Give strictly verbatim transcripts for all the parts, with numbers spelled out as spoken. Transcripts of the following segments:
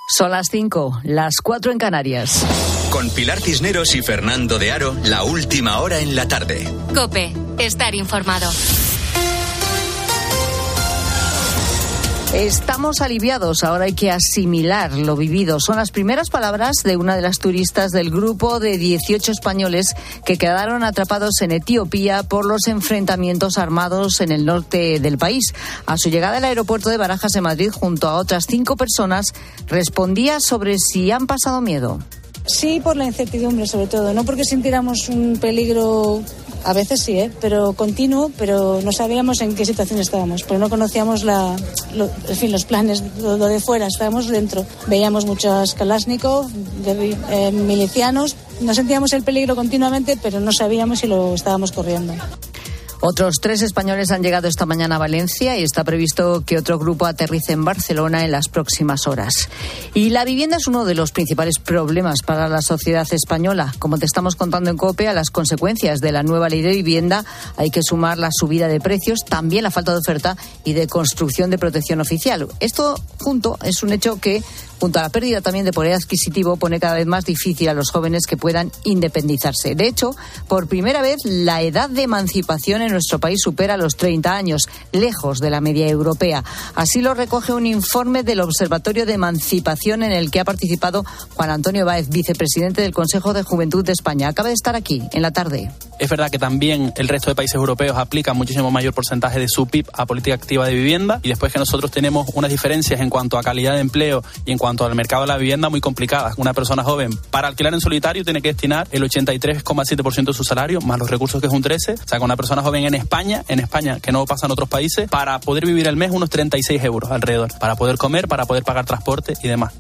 Son las cinco, las cuatro en Canarias. Con Pilar Cisneros y Fernando de Aro, la última hora en la tarde. COPE, estar informado. Estamos aliviados, ahora hay que asimilar lo vivido. Son las primeras palabras de una de las turistas del grupo de dieciocho españoles que quedaron atrapados en Etiopía por los enfrentamientos armados en el norte del país. A su llegada al aeropuerto de Barajas, en Madrid, junto a otras cinco personas, respondía sobre si han pasado miedo. Sí, por la incertidumbre sobre todo, no porque sintiéramos un peligro, a veces sí, ¿eh? pero continuo, pero no sabíamos en qué situación estábamos, pero no conocíamos la, lo, en fin, los planes, lo, lo de fuera, estábamos dentro. Veíamos muchos Kalashnikov, de, eh, milicianos, no sentíamos el peligro continuamente, pero no sabíamos si lo estábamos corriendo. Otros tres españoles han llegado esta mañana a Valencia y está previsto que otro grupo aterrice en Barcelona en las próximas horas. Y la vivienda es uno de los principales problemas para la sociedad española. Como te estamos contando en COPE, a las consecuencias de la nueva ley de vivienda hay que sumar la subida de precios, también la falta de oferta y de construcción de protección oficial. Esto junto es un hecho que, junto a la pérdida también de poder adquisitivo, pone cada vez más difícil a los jóvenes que puedan independizarse. De hecho, por primera vez, la edad de emancipación en nuestro país supera los treinta años, lejos de la media europea. Así lo recoge un informe del Observatorio de Emancipación en el que ha participado Juan Antonio Báez, vicepresidente del Consejo de Juventud de España. Acaba de estar aquí, en la tarde. Es verdad que también el resto de países europeos aplican muchísimo mayor porcentaje de su P I B a política activa de vivienda, y después que nosotros tenemos unas diferencias en cuanto a calidad de empleo y en cuanto al mercado de la vivienda muy complicadas. Una persona joven para alquilar en solitario tiene que destinar el ochenta y tres coma siete por ciento de su salario, más los recursos, que es un trece por ciento. O sea, que una persona joven en España, en España, que no pasa en otros países, para poder vivir al mes unos treinta y seis euros alrededor, para poder comer, para poder pagar transporte y demás.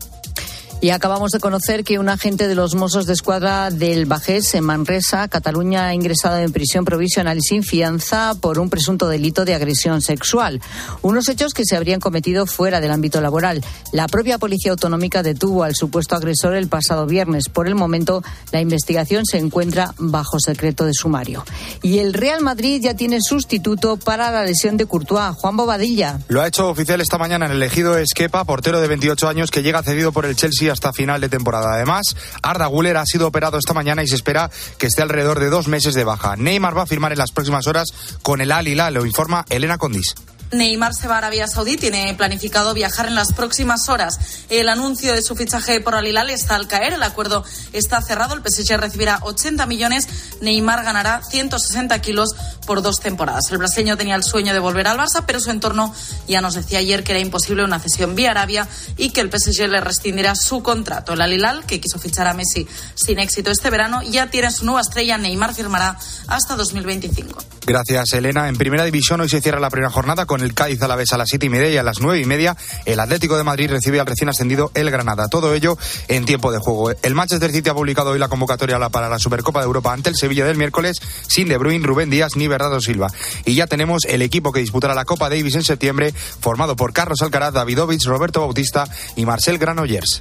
Y acabamos de conocer que un agente de los Mossos de Escuadra del Bajés, en Manresa, Cataluña, ha ingresado en prisión provisional y sin fianza por un presunto delito de agresión sexual. Unos hechos que se habrían cometido fuera del ámbito laboral. La propia Policía Autonómica detuvo al supuesto agresor el pasado viernes. Por el momento, la investigación se encuentra bajo secreto de sumario. Y el Real Madrid ya tiene sustituto para la lesión de Courtois, Juan Bobadilla. Lo ha hecho oficial esta mañana en el elegido es Kepa, portero de veintiocho años que llega cedido por el Chelsea hasta final de temporada. Además, Arda Güler ha sido operado esta mañana y se espera que esté alrededor de dos meses de baja. Neymar va a firmar en las próximas horas con el Al Hilal, lo informa Elena Condis. Neymar se va a Arabia Saudí, tiene planificado viajar en las próximas horas. El anuncio de su fichaje por Al Hilal está al caer, el acuerdo está cerrado, el P S G recibirá ochenta millones, Neymar ganará ciento sesenta kilos por dos temporadas. El brasileño tenía el sueño de volver al Barça, pero su entorno ya nos decía ayer que era imposible una cesión vía Arabia y que el P S G le rescindirá su contrato. El Al Hilal, que quiso fichar a Messi sin éxito este verano, ya tiene su nueva estrella, Neymar firmará hasta dos mil veinticinco. Gracias, Elena. En Primera División hoy se cierra la primera jornada con el Cádiz Alavés a las siete y media y a las nueve y media el Atlético de Madrid recibe al recién ascendido el Granada. Todo ello en tiempo de juego. El Manchester City ha publicado hoy la convocatoria para la Supercopa de Europa ante el Sevilla del miércoles, sin De Bruyne, Rubén Díaz ni Bernardo Silva. Y ya tenemos el equipo que disputará la Copa Davis en septiembre, formado por Carlos Alcaraz, Davidovich, Roberto Bautista y Marcel Granollers.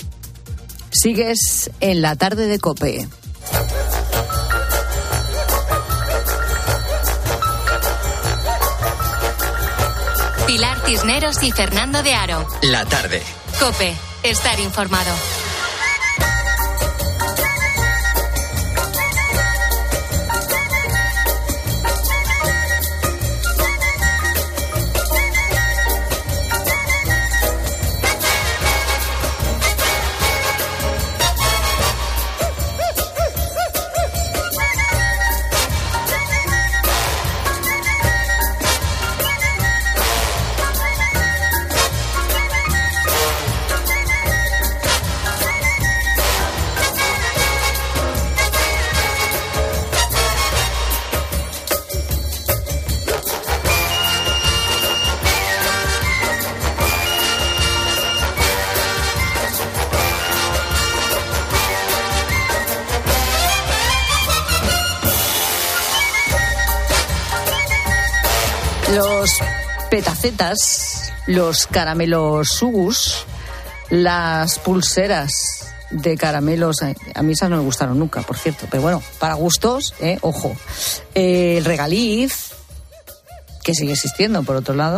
Sigues en la tarde de COPE. Pilar Cisneros y Fernando de Aro. La tarde. COPE, estar informado. Los petacetas, los caramelos sugus, las pulseras de caramelos, a mí esas no me gustaron nunca, por cierto, pero bueno, para gustos, eh, ojo. Eh, el regaliz, que sigue existiendo, por otro lado,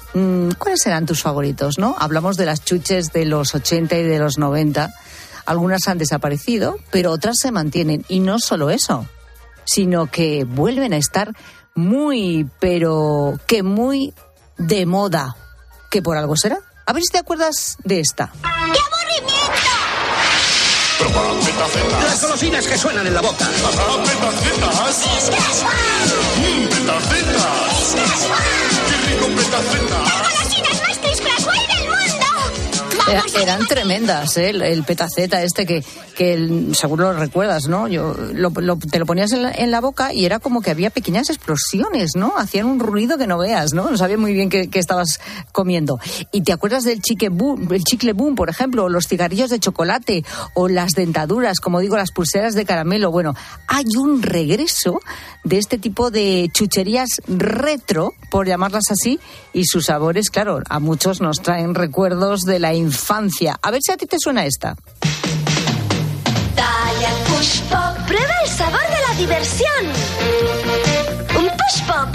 ¿cuáles serán tus favoritos, no? Hablamos de las chuches de los ochenta y de los noventa. Algunas han desaparecido, pero otras se mantienen. Y no solo eso, sino que vuelven a estar muy, pero que muy de moda. ¿Que por algo será? A ver si te acuerdas de esta. ¡Qué aburrimiento! Proba Petaceta. Las golosinas que suenan en la boca. Proba Petacetas. Mmm, Petacetas. ¡Qué rico Petaceta! ¡Las golosinas más criscraswell del mundo! Era, eran tremendas, ¿eh? El, el Petaceta este que, que el, seguro lo recuerdas, ¿no? Yo lo, lo, te lo ponías en la, en la boca y era como que había pequeñas explosiones, ¿no? Hacían un ruido que no veas, ¿no? No sabía muy bien qué, qué estabas comiendo. Y te acuerdas del chicle boom, el chicle boom, por ejemplo, o los cigarrillos de chocolate, o las dentaduras, como digo, las pulseras de caramelo. Bueno, hay un regreso de este tipo de chucherías retro, por llamarlas así, y sus sabores, claro, a muchos nos traen recuerdos de la infancia. A ver si a ti te suena esta. Dale al Push Pop. Prueba el sabor de la diversión. Un Push Pop.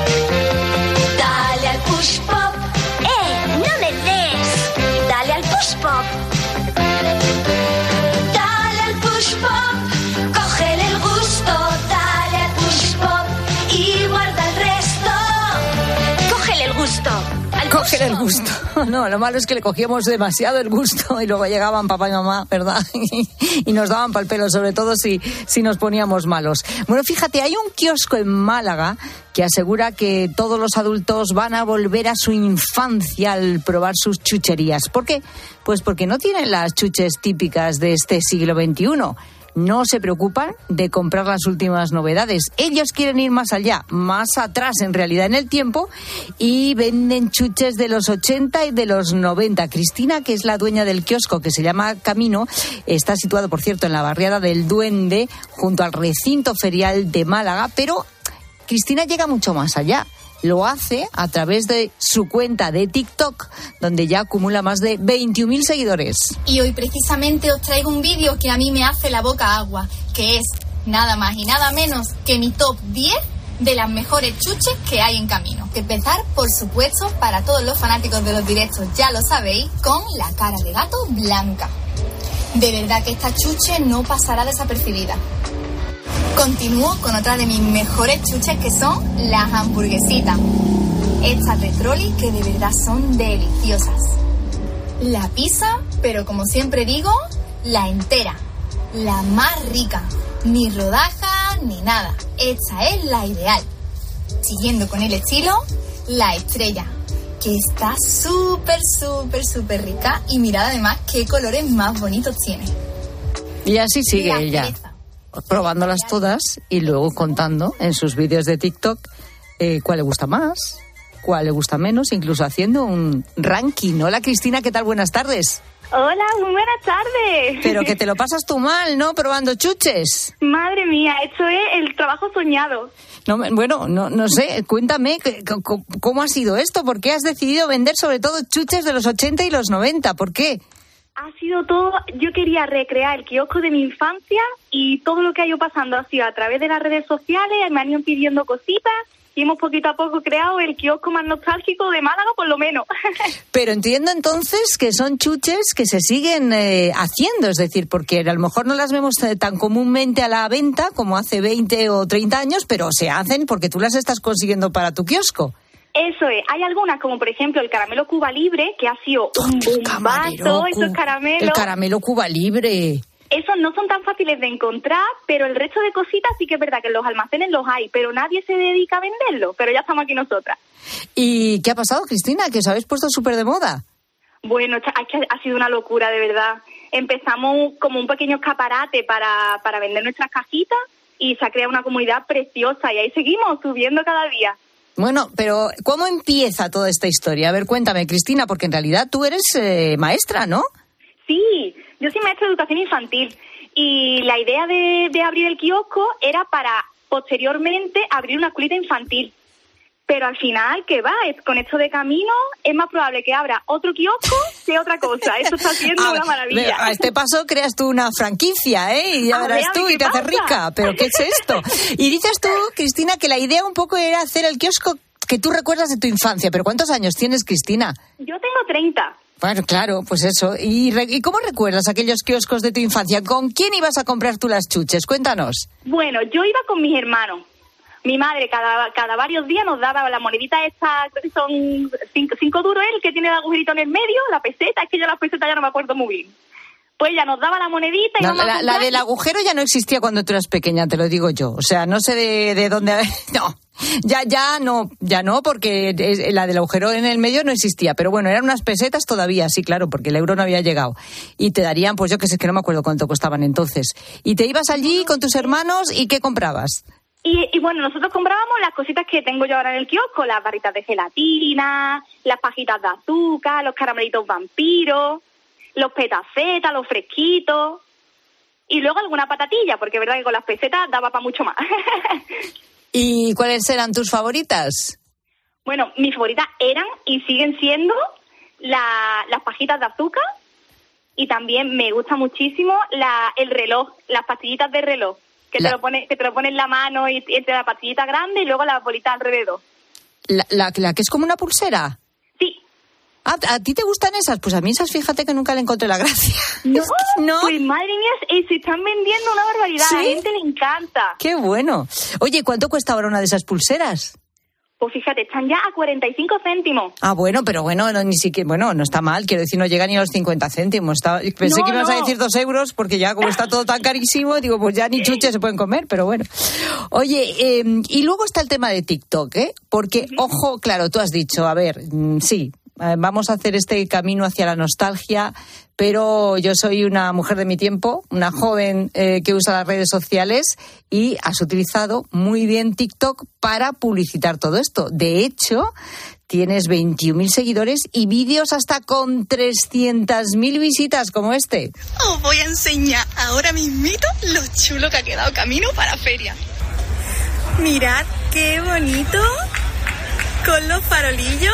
Dale al Push Pop. ¡Eh! ¡No me des! Dale al Push Pop. Dale al Push Pop. Cógele el gusto. Dale al Push Pop. Y guarda el resto. Cógele el gusto. Coger el gusto. No, lo malo es que le cogíamos demasiado el gusto y luego llegaban papá y mamá, ¿verdad? Y nos daban pa'l pelo, sobre todo si, si nos poníamos malos. Bueno, fíjate, hay un kiosco en Málaga que asegura que todos los adultos van a volver a su infancia al probar sus chucherías. ¿Por qué? Pues porque no tienen las chuches típicas de este siglo veintiuno. No se preocupan de comprar las últimas novedades. Ellos quieren ir más allá, más atrás en realidad en el tiempo, y venden chuches de los ochenta y de los noventa. Cristina, que es la dueña del kiosco que se llama Camino, está situado, por cierto, en la barriada del Duende, junto al recinto ferial de Málaga, pero Cristina llega mucho más allá. Lo hace a través de su cuenta de TikTok, donde ya acumula más de veintiún mil seguidores. Y hoy precisamente os traigo un vídeo que a mí me hace la boca agua, que es nada más y nada menos que mi top diez de las mejores chuches que hay en Camino. Que empezar, por supuesto, para todos los fanáticos de los directos, ya lo sabéis, con la cara de gato blanca. De verdad que esta chuche no pasará desapercibida. Continúo con otra de mis mejores chuches, que son las hamburguesitas. Estas de Trolli, que de verdad son deliciosas. La pizza, pero como siempre digo, la entera. La más rica. Ni rodaja, ni nada. Esta es la ideal. Siguiendo con el estilo, la estrella, que está súper, súper, súper rica. Y mirad además qué colores más bonitos tiene. Y así sigue la ella. cereza. Probándolas todas y luego contando en sus vídeos de TikTok eh, cuál le gusta más, cuál le gusta menos, incluso haciendo un ranking. Hola Cristina, ¿qué tal? Buenas tardes. Hola, muy buenas tardes. Pero que te lo pasas tú mal, ¿no? Probando chuches. Madre mía, esto es el trabajo soñado. No, bueno, no, no sé, cuéntame cómo ha sido esto, ¿por qué has decidido vender sobre todo chuches de los ochenta y los noventa? ¿Por qué? Ha sido todo, yo quería recrear el kiosco de mi infancia y todo lo que ha ido pasando ha sido a través de las redes sociales, me han ido pidiendo cositas y hemos poquito a poco creado el kiosco más nostálgico de Málaga, por lo menos. Pero entiendo entonces que son chuches que se siguen eh, haciendo, es decir, porque a lo mejor no las vemos eh, tan comúnmente a la venta como hace veinte o treinta años, pero se hacen porque tú las estás consiguiendo para tu kiosco. Eso es, hay algunas como por ejemplo el caramelo Cuba Libre, que ha sido un bombazo, esos caramelos. El caramelo Cuba Libre. Esos no son tan fáciles de encontrar, pero el resto de cositas sí que es verdad que en los almacenes los hay, pero nadie se dedica a venderlos, pero ya estamos aquí nosotras. ¿Y qué ha pasado, Cristina? Que os habéis puesto súper de moda. Bueno, ha sido una locura, de verdad. Empezamos como un pequeño escaparate para, para vender nuestras cajitas y se ha creado una comunidad preciosa y ahí seguimos subiendo cada día. Bueno, pero ¿cómo empieza toda esta historia? A ver, cuéntame, Cristina, porque en realidad tú eres eh, maestra, ¿no? Sí, yo soy maestra de educación infantil y la idea de, de abrir el kiosco era para posteriormente abrir una escuelita infantil. Pero al final, ¿qué va? Es, con esto de Camino es más probable que abra otro kiosco que otra cosa. Esto está siendo a, una maravilla. A este paso creas tú una franquicia, ¿eh? Y ya verás tú y te haces rica. ¿Pero qué es esto? Y dices tú, Cristina, que la idea un poco era hacer el kiosco que tú recuerdas de tu infancia. ¿Pero cuántos años tienes, Cristina? Yo tengo treinta. Bueno, claro, pues eso. ¿Y, re- ¿Y cómo recuerdas aquellos kioscos de tu infancia? ¿Con quién ibas a comprar tú las chuches? Cuéntanos. Bueno, yo iba con mis hermanos. Mi madre cada cada varios días nos daba la monedita esta, creo que son cinco, cinco duros, el que tiene el agujerito en el medio, la peseta, es que yo la peseta ya no me acuerdo muy bien. Pues ella nos daba la monedita y No, nos la, la del agujero ya no existía cuando tú eras pequeña, te lo digo yo. O sea, no sé de, de dónde... No, ya ya no, ya no, porque es- la del agujero en el medio no existía. Pero bueno, eran unas pesetas todavía, sí, claro, porque el euro no había llegado. Y te darían, pues yo que sé, que no me acuerdo cuánto costaban entonces. Y te ibas allí con tus hermanos y ¿qué comprabas? Y, y bueno, nosotros comprábamos las cositas que tengo yo ahora en el kiosco, las barritas de gelatina, las pajitas de azúcar, los caramelitos vampiros, los petacetas, los fresquitos, y luego alguna patatilla, porque es verdad que con las pesetas daba para mucho más. ¿Y cuáles eran tus favoritas? Bueno, mis favoritas eran y siguen siendo la- las pajitas de azúcar, y también me gusta muchísimo la, el reloj, las pastillitas de reloj, que La- te lo pone, que te lo pone en la mano y y entre la pastillita grande y luego las bolitas alrededor. La, la, la que es como una pulsera. Sí. Ah, ¿a ti te gustan esas? Pues a mí esas, fíjate que nunca le encontré la gracia. No, Es que no. pues madre mía, eh, se están vendiendo una barbaridad, ¿Sí? a la gente le encanta. Qué bueno. Oye, ¿cuánto cuesta ahora una de esas pulseras? Pues fíjate, están ya a cuarenta y cinco céntimos. Ah, bueno, pero bueno, no, ni siquiera, bueno, no está mal, quiero decir, no llega ni a los cincuenta céntimos. Está- pensé No, que ibas a no. decir dos euros, porque ya como está todo tan carísimo, digo, pues ya ni chuches se pueden comer, pero bueno. Oye, eh, y luego está el tema de TikTok, ¿eh? Porque, ojo, claro, tú has dicho, a ver, mm, sí, eh, vamos a hacer este camino hacia la nostalgia, pero yo soy una mujer de mi tiempo, una joven eh, que usa las redes sociales y has utilizado muy bien TikTok para publicitar todo esto. De hecho, tienes veintiún mil seguidores y vídeos hasta con trescientas mil visitas como este. Os voy a enseñar ahora mismito lo chulo que ha quedado camino para feria. Mirad qué bonito, con los farolillos.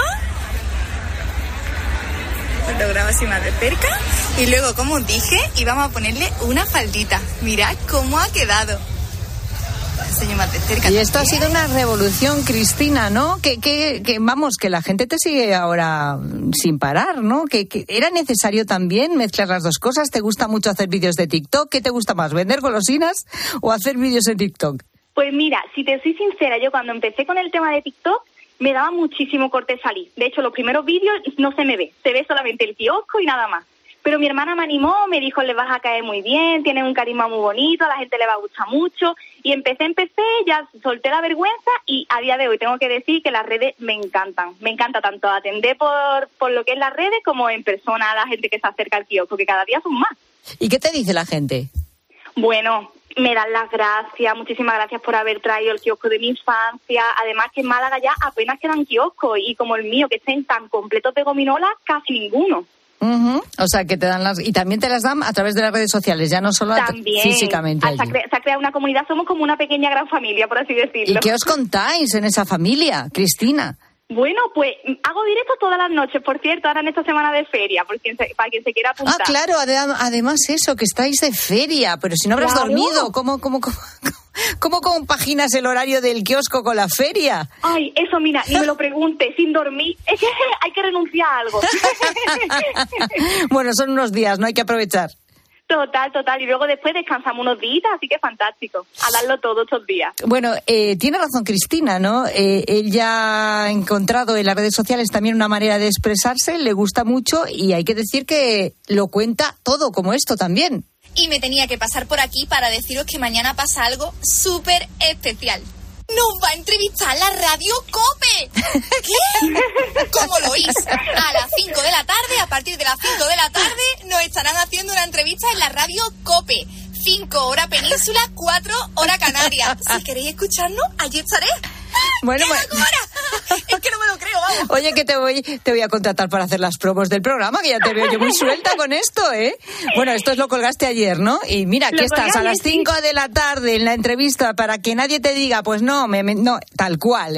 Os lo grabo así más de cerca. Y luego, como os dije, íbamos a ponerle una faldita. Mirad cómo ha quedado. Os enseño más de cerca. Y esto ha también. sido una revolución, Cristina, ¿no? Que, que, que vamos, que la gente te sigue ahora mm, sin parar, ¿no? Que, que era necesario también mezclar las dos cosas. ¿Te gusta mucho hacer vídeos de TikTok? ¿Qué te gusta más, vender golosinas o hacer vídeos en TikTok? Pues mira, si te soy sincera, yo cuando empecé con el tema de TikTok me daba muchísimo corte salir. De hecho, los primeros vídeos no se me ve, se ve solamente el kiosco y nada más. Pero mi hermana me animó, me dijo, le vas a caer muy bien, tienes un carisma muy bonito, a la gente le va a gustar mucho. Y empecé, empecé, ya solté la vergüenza y a día de hoy tengo que decir que las redes me encantan. Me encanta tanto atender por, por lo que es las redes como en persona a la gente que se acerca al kiosco, que cada día son más. ¿Y qué te dice la gente? Bueno, me dan las gracias, muchísimas gracias por haber traído el kiosco de mi infancia. Además que en Málaga ya apenas quedan kioscos y como el mío, que estén tan completos de gominolas, casi ninguno. Uh-huh. O sea, que te dan las... Y también te las dan a través de las redes sociales, ya no solo a- También. físicamente Ah, Se ha, allí. cre- se ha creado una comunidad, somos como una pequeña gran familia, por así decirlo. ¿Y qué os contáis en esa familia, Cristina? Bueno, pues hago directo todas las noches, por cierto, ahora en esta semana de feria, por quien se- para quien se quiera apuntar. Ah, claro, ade- además eso, que estáis de feria, pero si no habrás Claro. dormido, ¿cómo, cómo, cómo, cómo compaginas el horario del kiosco con la feria? Ay, eso mira, ni me lo pregunte, sin dormir. Es que hay que renunciar a algo. Bueno, son unos días, no hay que aprovechar. Total, total. Y luego después descansamos unos días, así que fantástico. A darlo todo estos días. Bueno, eh, tiene razón Cristina, ¿no? Eh, ella ha encontrado en las redes sociales también una manera de expresarse, le gusta mucho y hay que decir que lo cuenta todo, como esto también. Y me tenía que pasar por aquí para deciros que mañana pasa algo súper especial. ¡Nos va a entrevistar la Radio COPE! ¿Qué? ¿Cómo lo oís? A las cinco de la tarde, a partir de las cinco de la tarde, nos estarán haciendo una entrevista en la Radio COPE. cinco hora Península, cuatro hora Canarias. Si queréis escucharnos, allí estaré. Bueno, ¡Qué bueno. locura! Es que no me lo creo, vamos. Oye, que te voy, te voy a contratar para hacer las promos del programa, que ya te veo yo muy suelta con esto, ¿eh? Bueno, esto es lo colgaste ayer, ¿no? Y mira, aquí Lo estás colgué a las ayer, sí. cinco de la tarde en la entrevista para que nadie te diga, pues no, me, me- no, tal cual, ¿eh?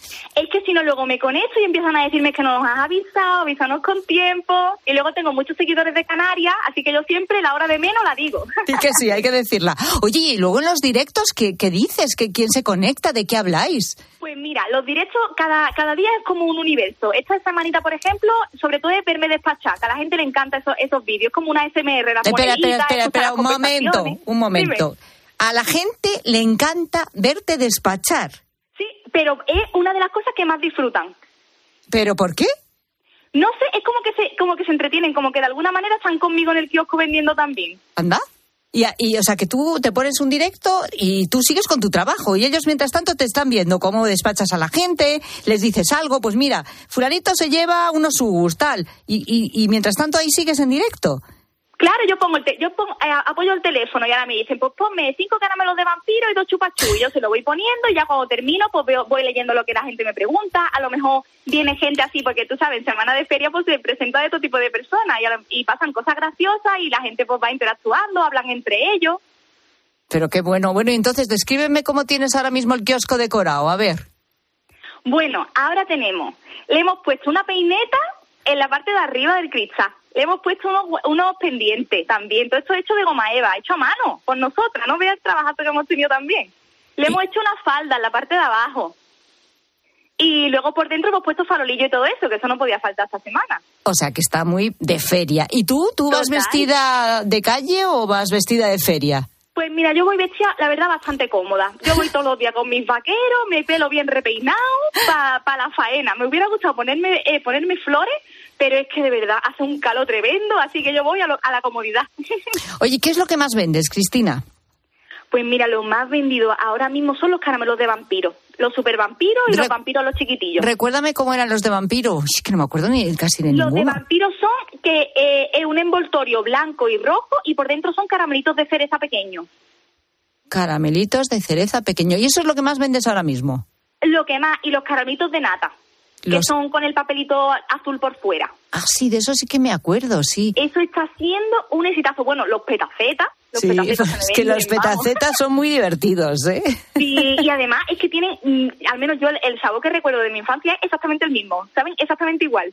Es que si no, luego me conecto y empiezan a decirme que no nos has avisado, avísanos con tiempo. Y luego tengo muchos seguidores de Canarias, así que yo siempre la hora de menos la digo. Sí que sí, hay que decirla. Oye, y luego en los directos, ¿qué, qué dices? ¿Qué, ¿Quién se conecta? ¿De qué habláis? Pues mira, los directos cada cada día es como un universo. Esta semanita, por ejemplo, sobre todo es verme despachar, que a la gente le encanta esos, esos vídeos, como una S M R. La espera, espera, espera, espera, un momento, un momento. Dime. A la gente le encanta verte despachar. Sí, pero es una de las cosas que más disfrutan. ¿Pero por qué? No sé, es como que se como que se entretienen, como que de alguna manera están conmigo en el kiosco vendiendo también. ¿Anda? Y, y, o sea, que tú te pones un directo y tú sigues con tu trabajo y ellos, mientras tanto, te están viendo cómo despachas a la gente, les dices algo, pues mira, fulanito se lleva unos subus, tal, y, y, y mientras tanto ahí sigues en directo. Claro, yo pongo el te- yo pongo, eh, apoyo el teléfono y ahora me dicen, pues ponme cinco caramelos de vampiro y dos chupachú. Y yo se lo voy poniendo y ya cuando termino, pues veo, voy leyendo lo que la gente me pregunta. A lo mejor viene gente así, porque tú sabes, en semana de feria pues se presenta de todo tipo de personas y, a lo, y pasan cosas graciosas y la gente pues va interactuando, hablan entre ellos. Pero qué bueno. Bueno, y entonces descríbeme cómo tienes ahora mismo el kiosco decorado, a ver. Bueno, ahora tenemos, le hemos puesto una peineta en la parte de arriba del cristal. Le hemos puesto unos, unos pendientes también. Todo esto hecho de goma eva, hecho a mano, por nosotras. No veas el trabajo que hemos tenido también. Le hemos hecho una falda en la parte de abajo. Y luego por dentro hemos puesto farolillo y todo eso, que eso no podía faltar esta semana. O sea, que está muy de feria. ¿Y tú? ¿Tú vas Total. vestida de calle o vas vestida de feria? Pues mira, yo voy vestida, la verdad, bastante cómoda. Yo voy todos los días con mis vaqueros, mi pelo bien repeinado, para pa la faena. Me hubiera gustado ponerme eh, ponerme flores, pero es que de verdad hace un calor tremendo, así que yo voy a, lo, a la comodidad. Oye, ¿qué es lo que más vendes, Cristina? Pues mira, lo más vendido ahora mismo son los caramelos de vampiro. Los super vampiros y Re- los vampiros los chiquitillos. Recuérdame cómo eran los de vampiro. Es que no me acuerdo ni casi de ninguno. Los de vampiro son que eh, es un envoltorio blanco y rojo y por dentro son caramelitos de cereza pequeños. Caramelitos de cereza pequeño. ¿Y eso es lo que más vendes ahora mismo? Lo que más, y los caramelitos de nata. Los... que son con el papelito azul por fuera. Ah, sí, de eso sí que me acuerdo, sí. Eso está siendo un exitazo. Bueno, los petacetas. Los sí, petacetas es que los petacetas son muy divertidos, ¿eh? Sí, y además es que tienen, al menos yo, el sabor que recuerdo de mi infancia es exactamente el mismo, ¿saben? Exactamente igual.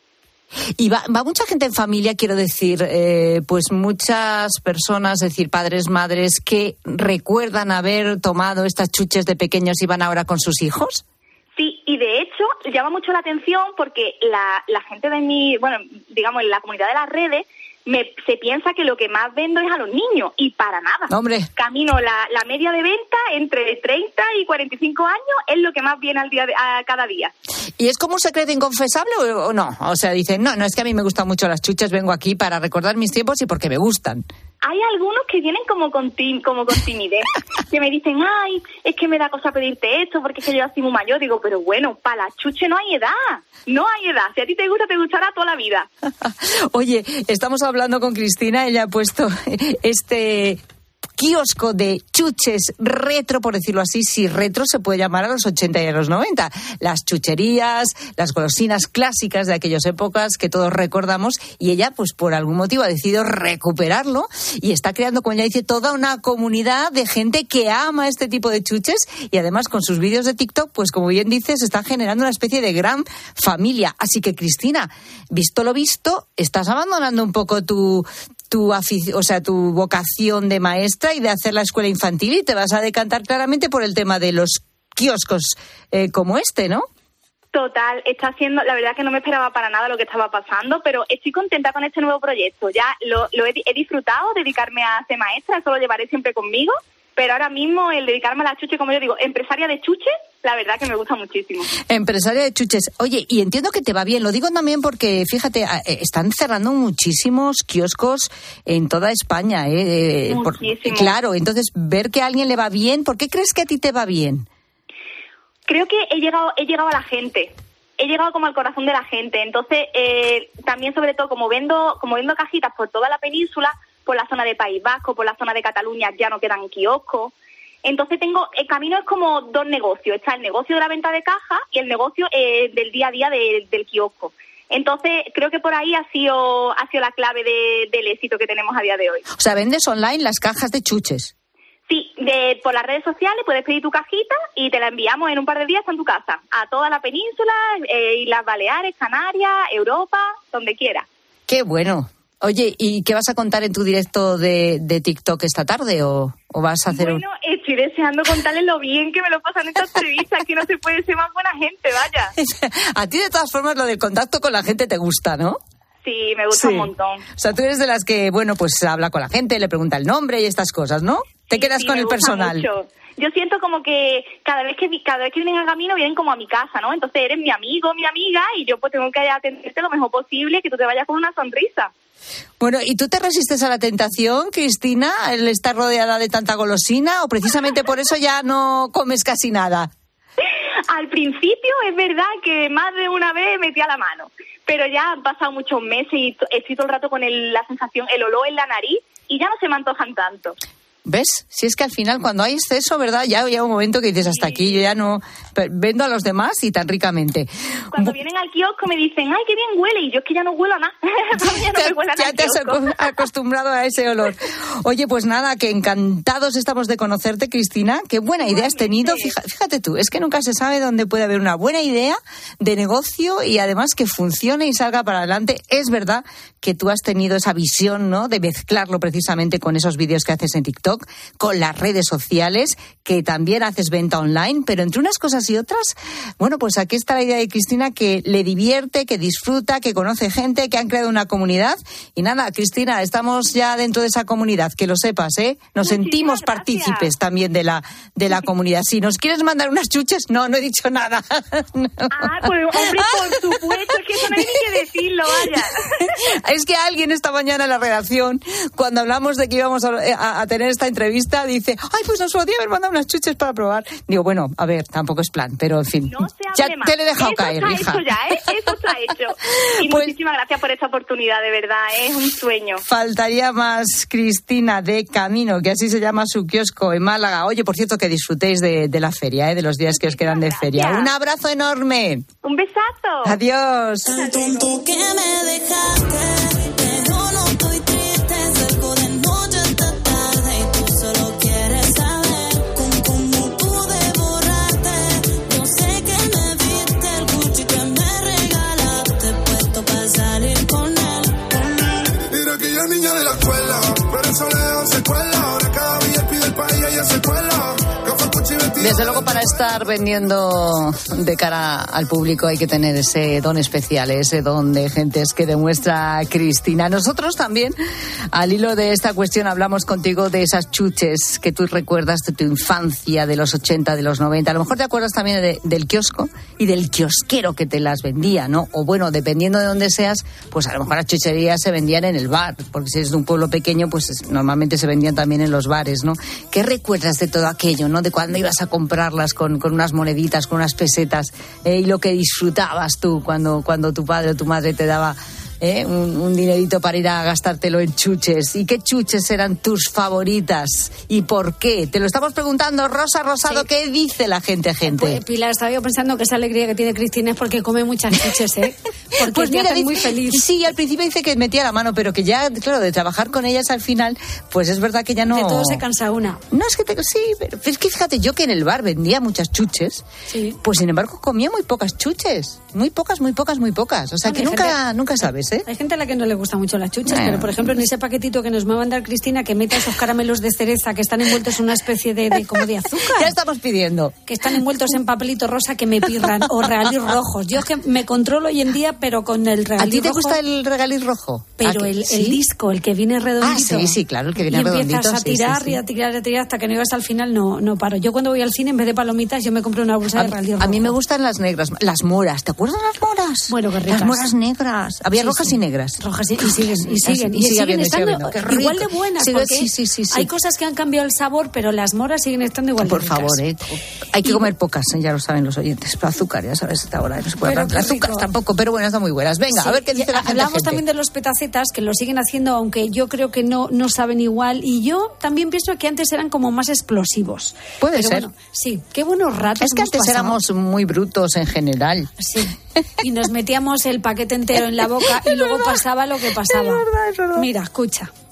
Y va, va mucha gente en familia, quiero decir, eh, pues muchas personas, es decir, padres, madres, que recuerdan haber tomado estas chuches de pequeños y van ahora con sus hijos. Sí, y de hecho llama mucho la atención porque la, la gente de mi, bueno, digamos, en la comunidad de las redes, me, se piensa que lo que más vendo es a los niños, y para nada. Hombre. Camino la, la media de venta entre treinta y cuarenta y cinco años es lo que más viene al día de, a cada día. ¿Y es como un secreto inconfesable o, o no? O sea, dicen, no, no, es que a mí me gustan mucho las chuches, vengo aquí para recordar mis tiempos y porque me gustan. Hay algunos que vienen como con, tim, como con timidez, que me dicen, ay, es que me da cosa pedirte esto porque es que yo ya soy muy mayor. Digo, pero bueno, para la chuche no hay edad, no hay edad. Si a ti te gusta, te gustará toda la vida. Oye, estamos hablando con Cristina, ella ha puesto este kiosco de chuches retro, por decirlo así, si retro se puede llamar a los ochenta y a los noventa. Las chucherías, las golosinas clásicas de aquellas épocas que todos recordamos, y ella, pues por algún motivo ha decidido recuperarlo y está creando, como ella dice, toda una comunidad de gente que ama este tipo de chuches, y además con sus vídeos de TikTok, pues como bien dices, está generando una especie de gran familia. Así que, Cristina, visto lo visto, estás abandonando un poco tu... tu afic- o sea, tu vocación de maestra y de hacer la escuela infantil, y te vas a decantar claramente por el tema de los kioscos eh, como este, ¿no? Total, está haciendo, la verdad que no me esperaba para nada lo que estaba pasando, pero estoy contenta con este nuevo proyecto. Ya lo, lo he, he disfrutado, dedicarme a ser maestra, eso lo llevaré siempre conmigo, pero ahora mismo el dedicarme a la chuche, como yo digo, empresaria de chuches, la verdad que me gusta muchísimo. Empresaria de chuches. Oye, y entiendo que te va bien, lo digo también porque, fíjate, están cerrando muchísimos kioscos en toda España, ¿eh? Muchísimo. Por, claro, entonces, ver que a alguien le va bien, ¿por qué crees que a ti te va bien? Creo que he llegado, he llegado a la gente. He llegado como al corazón de la gente. Entonces, eh, también sobre todo, como vendo, como vendo cajitas por toda la península, por la zona de País Vasco, por la zona de Cataluña, ya no quedan kioscos. Entonces tengo, el camino es como dos negocios. Está el negocio de la venta de caja y el negocio eh, del día a día de, del kiosco. Entonces creo que por ahí ha sido, ha sido la clave de, del éxito que tenemos a día de hoy. O sea, vendes online las cajas de chuches. Sí, de, por las redes sociales puedes pedir tu cajita y te la enviamos en un par de días en tu casa, a toda la península, eh, Islas Baleares, Canarias, Europa, donde quieras. ¡Qué bueno! Oye, ¿y qué vas a contar en tu directo de, de TikTok esta tarde o, o vas a hacer...? Bueno, estoy deseando contarles lo bien que me lo pasan estas entrevistas, que no se puede ser más buena gente, vaya. A ti, de todas formas, lo del contacto con la gente te gusta, ¿no? Sí, me gusta Sí. un montón. O sea, tú eres de las que, bueno, pues habla con la gente, le pregunta el nombre y estas cosas, ¿no? Te Sí, quedas sí, con me el gusta personal. mucho. Yo siento como que cada vez que cada vez que vienen al camino vienen como a mi casa, ¿no? Entonces eres mi amigo, mi amiga, y yo pues tengo que atenderte lo mejor posible, que tú te vayas con una sonrisa. Bueno, ¿y tú te resistes a la tentación, Cristina, el estar rodeada de tanta golosina, o precisamente por eso ya no comes casi nada? Al principio es verdad que más de una vez metía la mano, pero ya han pasado muchos meses y t- estoy todo el rato con el- la sensación, el olor en la nariz, y ya no se me antojan tanto. ¿Ves? Si es que al final cuando hay exceso, ¿verdad? Ya llega un momento que dices, hasta aquí, yo ya no pe- vendo a los demás y tan ricamente. Cuando vienen al kiosco me dicen, ay, qué bien huele, y yo es que ya no huelo a nada. ya no me huele a nada Ya el te has kiosco. aco- acostumbrado a ese olor. Oye, pues nada, que encantados estamos de conocerte, Cristina. Qué buena idea has tenido. Fija- Fíjate tú, es que nunca se sabe dónde puede haber una buena idea de negocio y además que funcione y salga para adelante. Es verdad que tú has tenido esa visión, ¿no?, de mezclarlo precisamente con esos vídeos que haces en TikTok, con las redes sociales, que también haces venta online, pero entre unas cosas y otras, bueno, pues aquí está la idea de Cristina, que le divierte, que disfruta, que conoce gente, que han creado una comunidad. Y nada, Cristina, estamos ya dentro de esa comunidad, que lo sepas, ¿eh? Nos sentimos partícipes también de la, de la comunidad. Si nos quieres mandar unas chuches, no, no he dicho nada. No. Ah, pues hombre, por supuesto, es que eso no hay ni que decirlo, vaya. Es que alguien esta mañana en la redacción, cuando hablamos de que íbamos a, a- a tener esta entrevista, dice, ay, pues nos podría haber mandado unas chuches para probar. Digo, bueno, a ver, tampoco es plan, pero en fin. No se ya hable más. te lo he dejado Eso caer, está hija. hecho ya, ¿eh? Eso está hecho. Y Pues- muchísimas gracias por esta oportunidad, de verdad, ¿eh? Es un sueño. Faltaría más, Cristina de Camino, que así se llama su kiosco en Málaga. Oye, por cierto, que disfrutéis de, de la feria, ¿eh? De los días que os quedan de feria. Un abrazo enorme. Un besazo. Adiós. Tan tonto que me dejaste, pero no estoy triste, salgo de noche hasta tarde y tú solo quieres saber con cómo pude borrarte. Yo sé que me viste el Gucci que me regalaste, puesto para salir con él. Era aquella niña de la escuela, pero eso lejos se cuela. Ahora cada día pide el país y ella se cuela. Café, Gucci, vestido. Desde luego, para estar vendiendo de cara al público hay que tener ese don especial, ese don de gentes que demuestra Cristina. Nosotros también, al hilo de esta cuestión, hablamos contigo de esas chuches que tú recuerdas de tu infancia, de los ochenta, de los noventa. A lo mejor te acuerdas también de- del kiosco y del kiosquero que te las vendía, ¿no? O bueno, dependiendo de dónde seas, pues a lo mejor las chucherías se vendían en el bar, porque si eres de un pueblo pequeño, pues es- normalmente se vendían también en los bares, ¿no? ¿Qué recuerdas de todo aquello, ¿no? De cuando ibas a comprarlas con, con unas moneditas, con unas pesetas, eh, y lo que disfrutabas tú cuando, cuando tu padre o tu madre te daba eh, un, un dinerito para ir a gastártelo en chuches. ¿Y qué chuches eran tus favoritas? ¿Y por qué? Te lo estamos preguntando, Rosa Rosado, Sí. ¿qué dice la gente, gente? Pues, Pilar, estaba yo pensando que esa alegría que tiene Cristina es porque come muchas chuches, ¿eh? Porque Pues te mira, hacen dice- muy feliz. Sí, al principio dice que metía la mano, pero que ya, claro, de trabajar con ellas al final, pues es verdad que ya no... De todo se cansa una. No, es que te, sí, pero es que fíjate, yo que en el bar vendía muchas chuches, Sí. pues sin embargo comía muy pocas chuches. Muy pocas, muy pocas, muy pocas. O sea, Hombre, que hay nunca, gente- nunca sabes, ¿eh? Hay gente a la que no le gustan mucho las chuches, Bueno. pero por ejemplo en ese paquetito que nos va a mandar Cristina, que meta esos caramelos de cereza que están envueltos en una especie de, de como de azúcar. Ya estamos pidiendo. Que están envueltos en papelito rosa que me pirran, o regalís rojos. Yo es que me controlo hoy en día, pero con el ¿A regalí ti te rojo, gusta el regaliz rojo? pero ¿A que el, sí? el disco, el que viene redondito. Ah, sí, sí, claro, el que viene y redondito, empiezas a sí, sí, tirar sí. y a tirar y a tirar hasta que no llegas al final, no, no paro. Yo cuando voy al cine, en vez de palomitas, yo me compro una bolsa A, de regalí rojo. a mí me gustan las negras, las moras. ¿Te acuerdas de las moras? Bueno, qué ricas. Las moras negras. Había Sí, rojas sí. y negras. Rojas y, y siguen, y siguen, Y y sigue siguen habiendo, y sigue estando habiendo. Qué rico. igual de buenas, Sí, porque sí, sí, sí, sí. hay cosas que han cambiado el sabor, pero las moras siguen estando igual Por de ricas. favor, ¿eh? Hay que Y- comer pocas, ¿eh? Ya lo saben los oyentes. Pero azúcar, ya sabes, esta hora no se puede Pero hablar. qué Azúcar rico. tampoco, pero bueno, están muy buenas. Venga, Sí, a ver qué dice y la gente. Hablamos gente. también de los petacetas, que lo siguen haciendo, aunque yo creo que no, no saben igual. Y yo también pienso que antes eran como más explosivos. Puede Pero ser. bueno, sí, qué buenos ratos Es que hemos antes pasado. éramos muy brutos en general. Sí. Y nos metíamos el paquete entero en la boca y luego pasaba lo que pasaba. Es verdad, es verdad. Mira, escucha.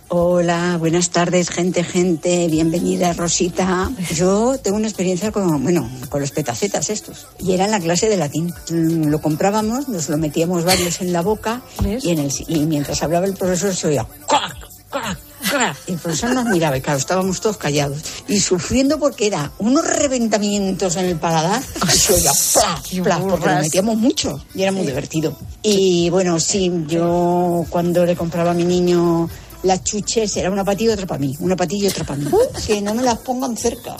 Hola, buenas tardes, gente, gente, bienvenida, Rosita. Yo tengo una experiencia con, bueno, con los petacetas estos. Y era en la clase de latín. Lo comprábamos, nos lo metíamos varios en la boca y, en el, y mientras hablaba el profesor se oía ¡crac, crac, crac! Y el profesor nos miraba y claro, estábamos todos callados. Y sufriendo porque era unos reventamientos en el paladar y se oía ¡plaf, plaf! Porque lo metíamos mucho y era muy divertido. Y bueno, sí, yo cuando le compraba a mi niño las chuches, era una patilla y otra para mí, una patilla y otra para mí. Que no me las pongan cerca.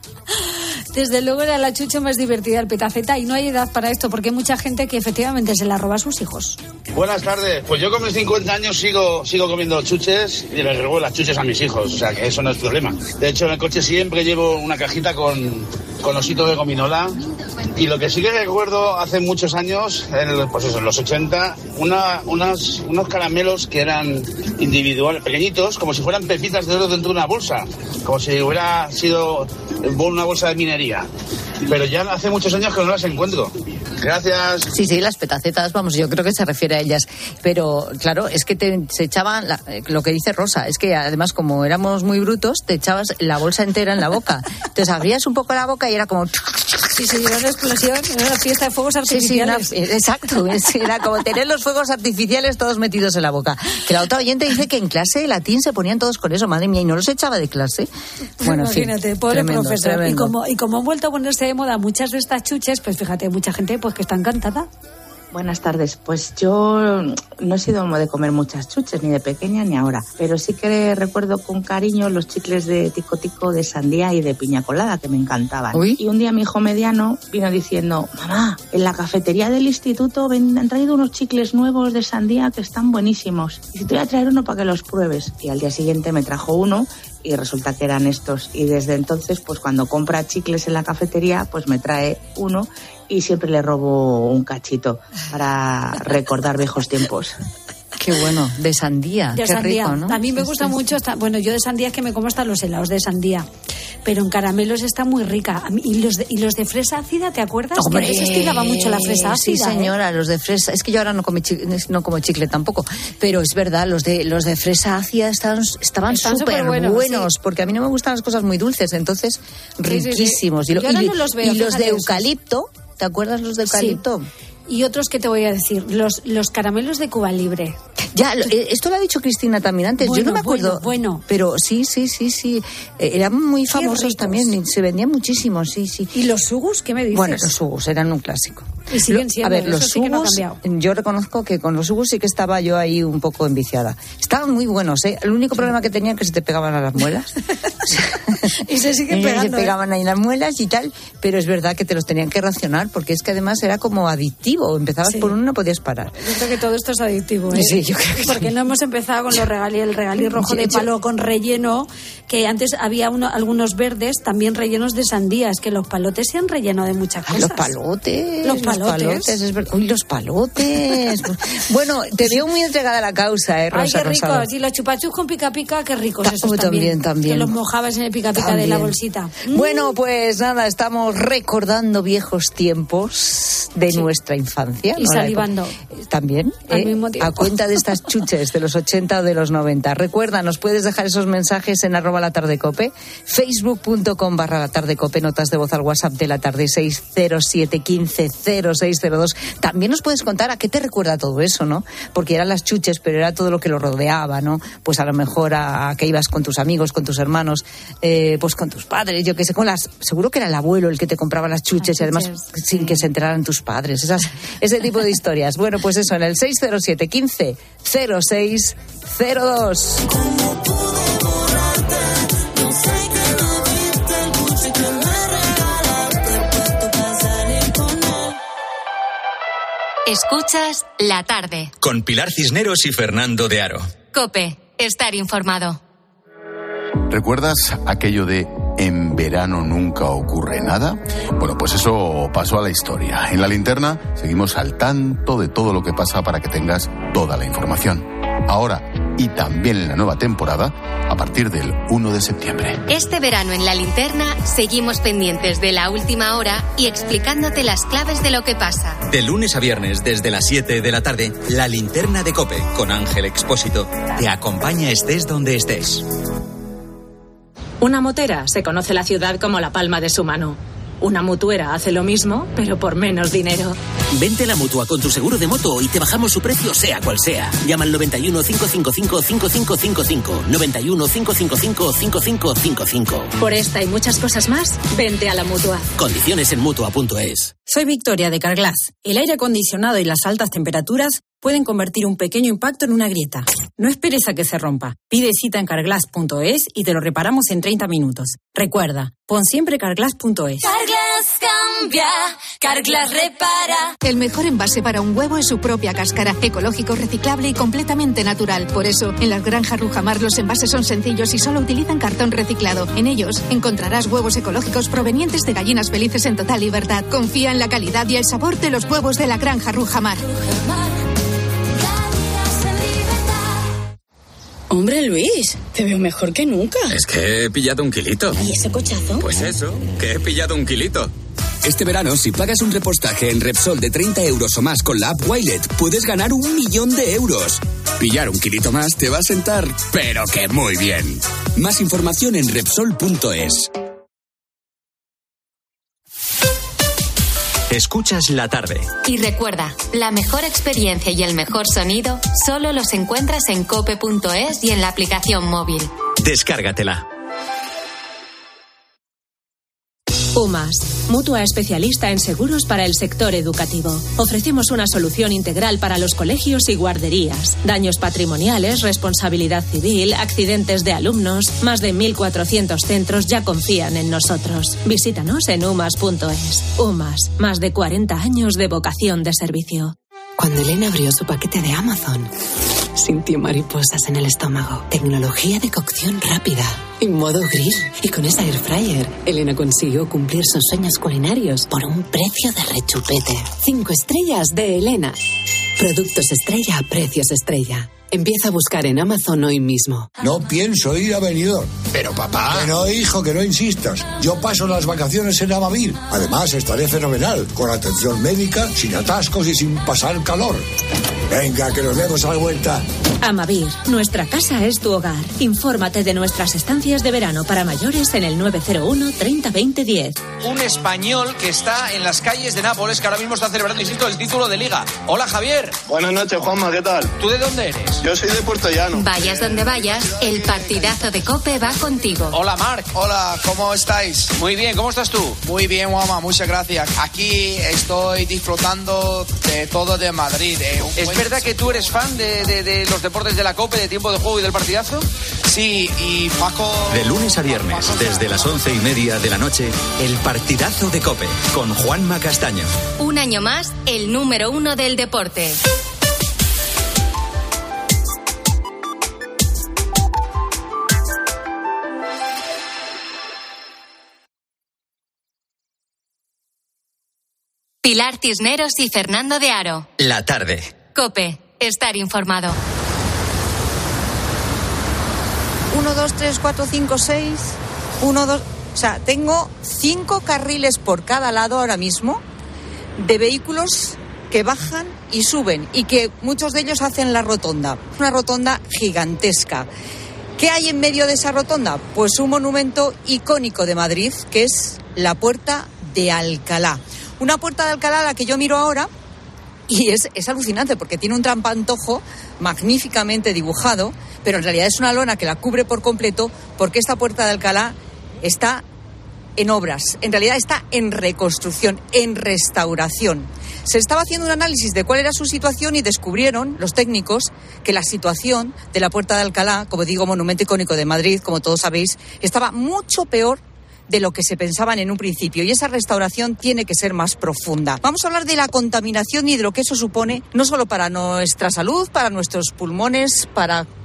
Desde luego era la chucha más divertida, el petaceta, y no hay edad para esto, porque hay mucha gente que efectivamente se la roba a sus hijos. Buenas tardes, pues yo con mis cincuenta años sigo sigo comiendo chuches y les robo las chuches a mis hijos, o sea que eso no es problema. De hecho, en el coche siempre llevo una cajita con, con osito de gominola, y lo que sí que recuerdo hace muchos años, en el, pues eso, en los ochenta, una, unas, unos caramelos que eran individuales, pequeñitos, como si fueran pepitas de oro dentro de una bolsa, como si hubiera sido una bolsa de minería. Pero ya hace muchos años que no las encuentro. Gracias. Sí, sí, las petacetas, vamos, yo creo que se refiere a ellas. Pero, claro, es que te, se echaban, la, lo que dice Rosa, es que además como éramos muy brutos, te echabas la bolsa entera en la boca. Entonces abrías un poco la boca y era como... Sí, sí, era una explosión, era una fiesta de fuegos artificiales. Sí, sí, una, exacto, era como tener los fuegos artificiales todos metidos en la boca. Que la otra oyente dice que en clase de latín se ponían todos con eso, madre mía, y no los echaba de clase. Bueno, imagínate, en fin, pobre tremendo, profesor. Tremendo. Y como, y como han vuelto a ponerse de moda muchas de estas chuches, pues fíjate, mucha gente pues que está encantada. Buenas tardes. Pues yo no he sido de comer muchas chuches, ni de pequeña ni ahora, pero sí que recuerdo con cariño los chicles de tico tico, de sandía y de piña colada, que me encantaban. Uy. Y un día mi hijo mediano vino diciendo: mamá, en la cafetería del instituto ven, han traído unos chicles nuevos de sandía que están buenísimos. Y si te voy a traer uno para que los pruebes. Y al día siguiente me trajo uno y resulta que eran estos. Y desde entonces, pues cuando compra chicles en la cafetería, pues me trae uno y siempre le robo un cachito para recordar viejos tiempos. Qué bueno, de sandía, de qué sandía. rico, ¿no? A mí me Sí, gusta sí, mucho, hasta, bueno, yo de sandía es que me como hasta los helados de sandía, pero en caramelos está muy rica. A mí, y, los de, y los de fresa ácida, ¿te acuerdas? Hombre, que antes estiraba mucho la fresa ácida. Sí, señora, ¿eh? Los de fresa, es que yo ahora no como chicle, no como chicle tampoco, pero es verdad, los de los de fresa ácida estaban estaban súper buenos, buenos sí. Porque a mí no me gustan las cosas muy dulces, entonces sí, riquísimos. Sí, sí. Y, y, no los veo, y los de esos. Eucalipto, ¿te acuerdas los de Eucalipto? Sí. Y otros que te voy a decir, los, los caramelos de Cuba Libre. Ya, esto lo ha dicho Cristina también antes, bueno, yo no me acuerdo. Bueno, bueno. Pero sí, sí, sí, sí. Eran muy famosos también, se vendían muchísimo, sí, sí. ¿Y los sugus? ¿Qué me dices? Bueno, los sugus eran un clásico. Y siguen siendo, a ver, los eso sí que no ha sugus, cambiado. yo reconozco que con los sugus sí que estaba yo ahí un poco enviciada. Estaban muy buenos, ¿eh? El único problema que tenían es que se te pegaban a las muelas. Y se siguen pegando. Se pegaban ahí las muelas y tal, pero es verdad que te los tenían que racionar porque es que además era como adictivo. Empezabas sí. por uno y no podías parar. Yo creo que todo esto es adictivo, ¿eh? Sí, yo creo que porque sí. no hemos empezado con los regalí, el regalí rojo Sí, de yo... palo con relleno, que antes había uno, algunos verdes también rellenos de sandías, que los palotes se han relleno de muchas cosas. Los palotes. Los palotes. Los palotes es ver... Uy, los palotes. Bueno, te veo muy entregada a la causa, ¿eh, Rosa? Ay, qué Rosado. ricos. Y los chupachus con pica pica, qué ricos Ta- esos oh, también. también, también. Que los mojabas en el pica pica de la bolsita. Bueno, pues nada, estamos recordando viejos tiempos de sí. nuestra infancia. Y ¿no? salivando. También, al ¿eh? mismo tiempo. A cuenta de estas chuches de los ochenta o de los noventa. Recuerda, nos puedes dejar esos mensajes en arroba la tarde cope, facebook punto com barra la tarde cope, notas de voz al WhatsApp de la tarde seis cero siete uno cinco cero seis cero dos. También nos puedes contar a qué te recuerda todo eso, ¿no? Porque eran las chuches, pero era todo lo que lo rodeaba, ¿no? Pues a lo mejor a, a que ibas con tus amigos, con tus hermanos, eh, pues con tus padres, yo qué sé, con las, seguro que era el abuelo el que te compraba las chuches, las chuches y además sí. sin que se enteraran tus padres, esas, ese tipo de historias. Bueno, pues eso, en el seis cero siete uno cinco cero seis cero dos. Escuchas La Tarde. Con Pilar Cisneros y Fernando de Aro. COPE. Estar informado. ¿Recuerdas aquello de en verano nunca ocurre nada? Bueno, pues eso pasó a la historia. En La Linterna seguimos al tanto de todo lo que pasa para que tengas toda la información. Ahora, y también en la nueva temporada a partir del uno de septiembre. Este verano en La Linterna seguimos pendientes de la última hora y explicándote las claves de lo que pasa. De lunes a viernes desde las siete de la tarde, La Linterna de COPE con Ángel Expósito te acompaña estés donde estés. Una motera se conoce la ciudad como la palma de su mano. Una mutuera hace lo mismo, pero por menos dinero. Vente a la Mutua con tu seguro de moto y te bajamos su precio sea cual sea. Llama al noventa y uno, cinco cinco cinco, cinco cinco cinco cinco. noventa y uno, cinco cinco cinco, cinco cinco cinco cinco. Por esta y muchas cosas más, vente a la Mutua. Condiciones en Mutua punto es. Soy Victoria de Carglass. El aire acondicionado y las altas temperaturas pueden convertir un pequeño impacto en una grieta. No esperes a que se rompa. Pide cita en carglass punto es y te lo reparamos en treinta minutos. Recuerda, pon siempre carglass punto es. Carglass cambia, Carglass repara. El mejor envase para un huevo es su propia cáscara, ecológico, reciclable y completamente natural. Por eso, en las granjas Rujamar los envases son sencillos y solo utilizan cartón reciclado. En ellos encontrarás huevos ecológicos provenientes de gallinas felices en total libertad. Confía en la calidad y el sabor de los huevos de la granja Rujamar. Hombre, Luis, te veo mejor que nunca. Es que he pillado un kilito. ¿Y ese cochazo? Pues eso, que he pillado un kilito. Este verano, si pagas un repostaje en Repsol de treinta euros o más con la app Wilet, puedes ganar un millón de euros. Pillar un kilito más te va a sentar, pero que muy bien. Más información en Repsol punto es. Escuchas la tarde. Y recuerda, la mejor experiencia y el mejor sonido solo los encuentras en cope punto es y en la aplicación móvil. Descárgatela. UMAS, mutua especialista en seguros para el sector educativo. Ofrecemos una solución integral para los colegios y guarderías. Daños patrimoniales, responsabilidad civil, accidentes de alumnos. Más de mil cuatrocientos centros ya confían en nosotros. Visítanos en umas punto es. UMAS, más de cuarenta años de vocación de servicio. Cuando Elena abrió su paquete de Amazon, sintió mariposas en el estómago. Tecnología de cocción rápida y modo grill. Y con esa air fryer, Elena consiguió cumplir sus sueños culinarios por un precio de rechupete. Cinco estrellas de Elena. Productos estrella a precios estrella. Empieza a buscar en Amazon hoy mismo. No pienso ir a Benidorm. Pero papá... Que no, hijo, que no insistas. Yo paso las vacaciones en Amavir. Además, estaré fenomenal, con atención médica, sin atascos y sin pasar calor. Venga, que nos vemos a la vuelta. Amavir, nuestra casa es tu hogar. Infórmate de nuestras estancias de verano para mayores en el nueve cero uno, treinta, veinte, diez. Un español que está en las calles de Nápoles, que ahora mismo está celebrando, insisto, el título de Liga. Hola, Javier. Buenas noches, Juanma, ¿qué tal? ¿Tú de dónde eres? Yo soy de Puerto Llano. Vayas donde vayas, el partidazo de COPE va contigo. Hola, Marc. Hola, ¿cómo estáis? Muy bien, ¿cómo estás tú? Muy bien, Juanma, muchas gracias. Aquí estoy disfrutando de todo de Madrid. Eh, ¿Es buen... verdad que tú eres fan de, de, de los deportes de la COPE, de tiempo de juego y del partidazo? Sí, y Paco... De lunes a viernes, desde las once y media de la noche, el partidazo de COPE, con Juanma Castaño. Un año más, el número uno del deporte. Pilar Cisneros y Fernando de Aro. La tarde. COPE, estar informado. Uno, dos, tres, cuatro, cinco, seis. Uno, dos. O sea, tengo cinco carriles por cada lado ahora mismo de vehículos que bajan y suben y que muchos de ellos hacen la rotonda. Una rotonda gigantesca. ¿Qué hay en medio de esa rotonda? Pues un monumento icónico de Madrid, que es la Puerta de Alcalá. Una puerta de Alcalá a la que yo miro ahora y es, es alucinante porque tiene un trampantojo magníficamente dibujado, pero en realidad es una lona que la cubre por completo porque esta Puerta de Alcalá está en obras, en realidad está en reconstrucción, en restauración. Se estaba haciendo un análisis de cuál era su situación y descubrieron los técnicos que la situación de la Puerta de Alcalá, como digo, monumento icónico de Madrid, como todos sabéis, estaba mucho peor de lo que se pensaban en un principio, y esa restauración tiene que ser más profunda. Vamos a hablar de la contaminación y de lo que eso supone, no solo para nuestra salud, para nuestros pulmones, para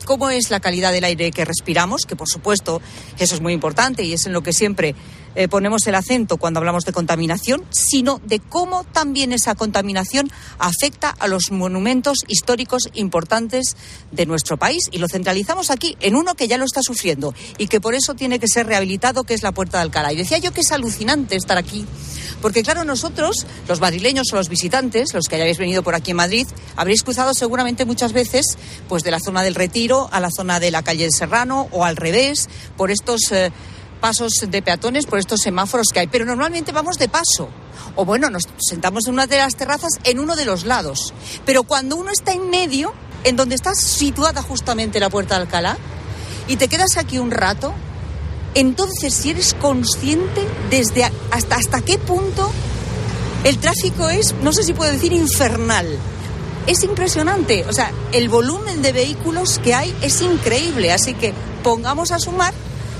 cómo es la calidad del aire que respiramos, que por supuesto eso es muy importante y es en lo que siempre eh, ponemos el acento cuando hablamos de contaminación, sino de cómo también esa contaminación afecta a los monumentos históricos importantes de nuestro país. Y lo centralizamos aquí en uno que ya lo está sufriendo y que por eso tiene que ser rehabilitado, que es la Puerta de Alcalá. Y decía yo que es alucinante estar aquí, porque claro, nosotros, los madrileños o los visitantes, los que hayáis venido por aquí en Madrid, habréis cruzado seguramente muchas veces pues de la zona del Retiro a la zona de la calle de Serrano o al revés, por estos eh, pasos de peatones, por estos semáforos que hay. Pero normalmente vamos de paso. O bueno, nos sentamos en una de las terrazas en uno de los lados. Pero cuando uno está en medio, en donde está situada justamente la Puerta de Alcalá, y te quedas aquí un rato, entonces si eres consciente desde a, hasta, hasta qué punto el tráfico es, no sé si puedo decir, infernal. Es impresionante, o sea, el volumen de vehículos que hay es increíble, así que pongamos a sumar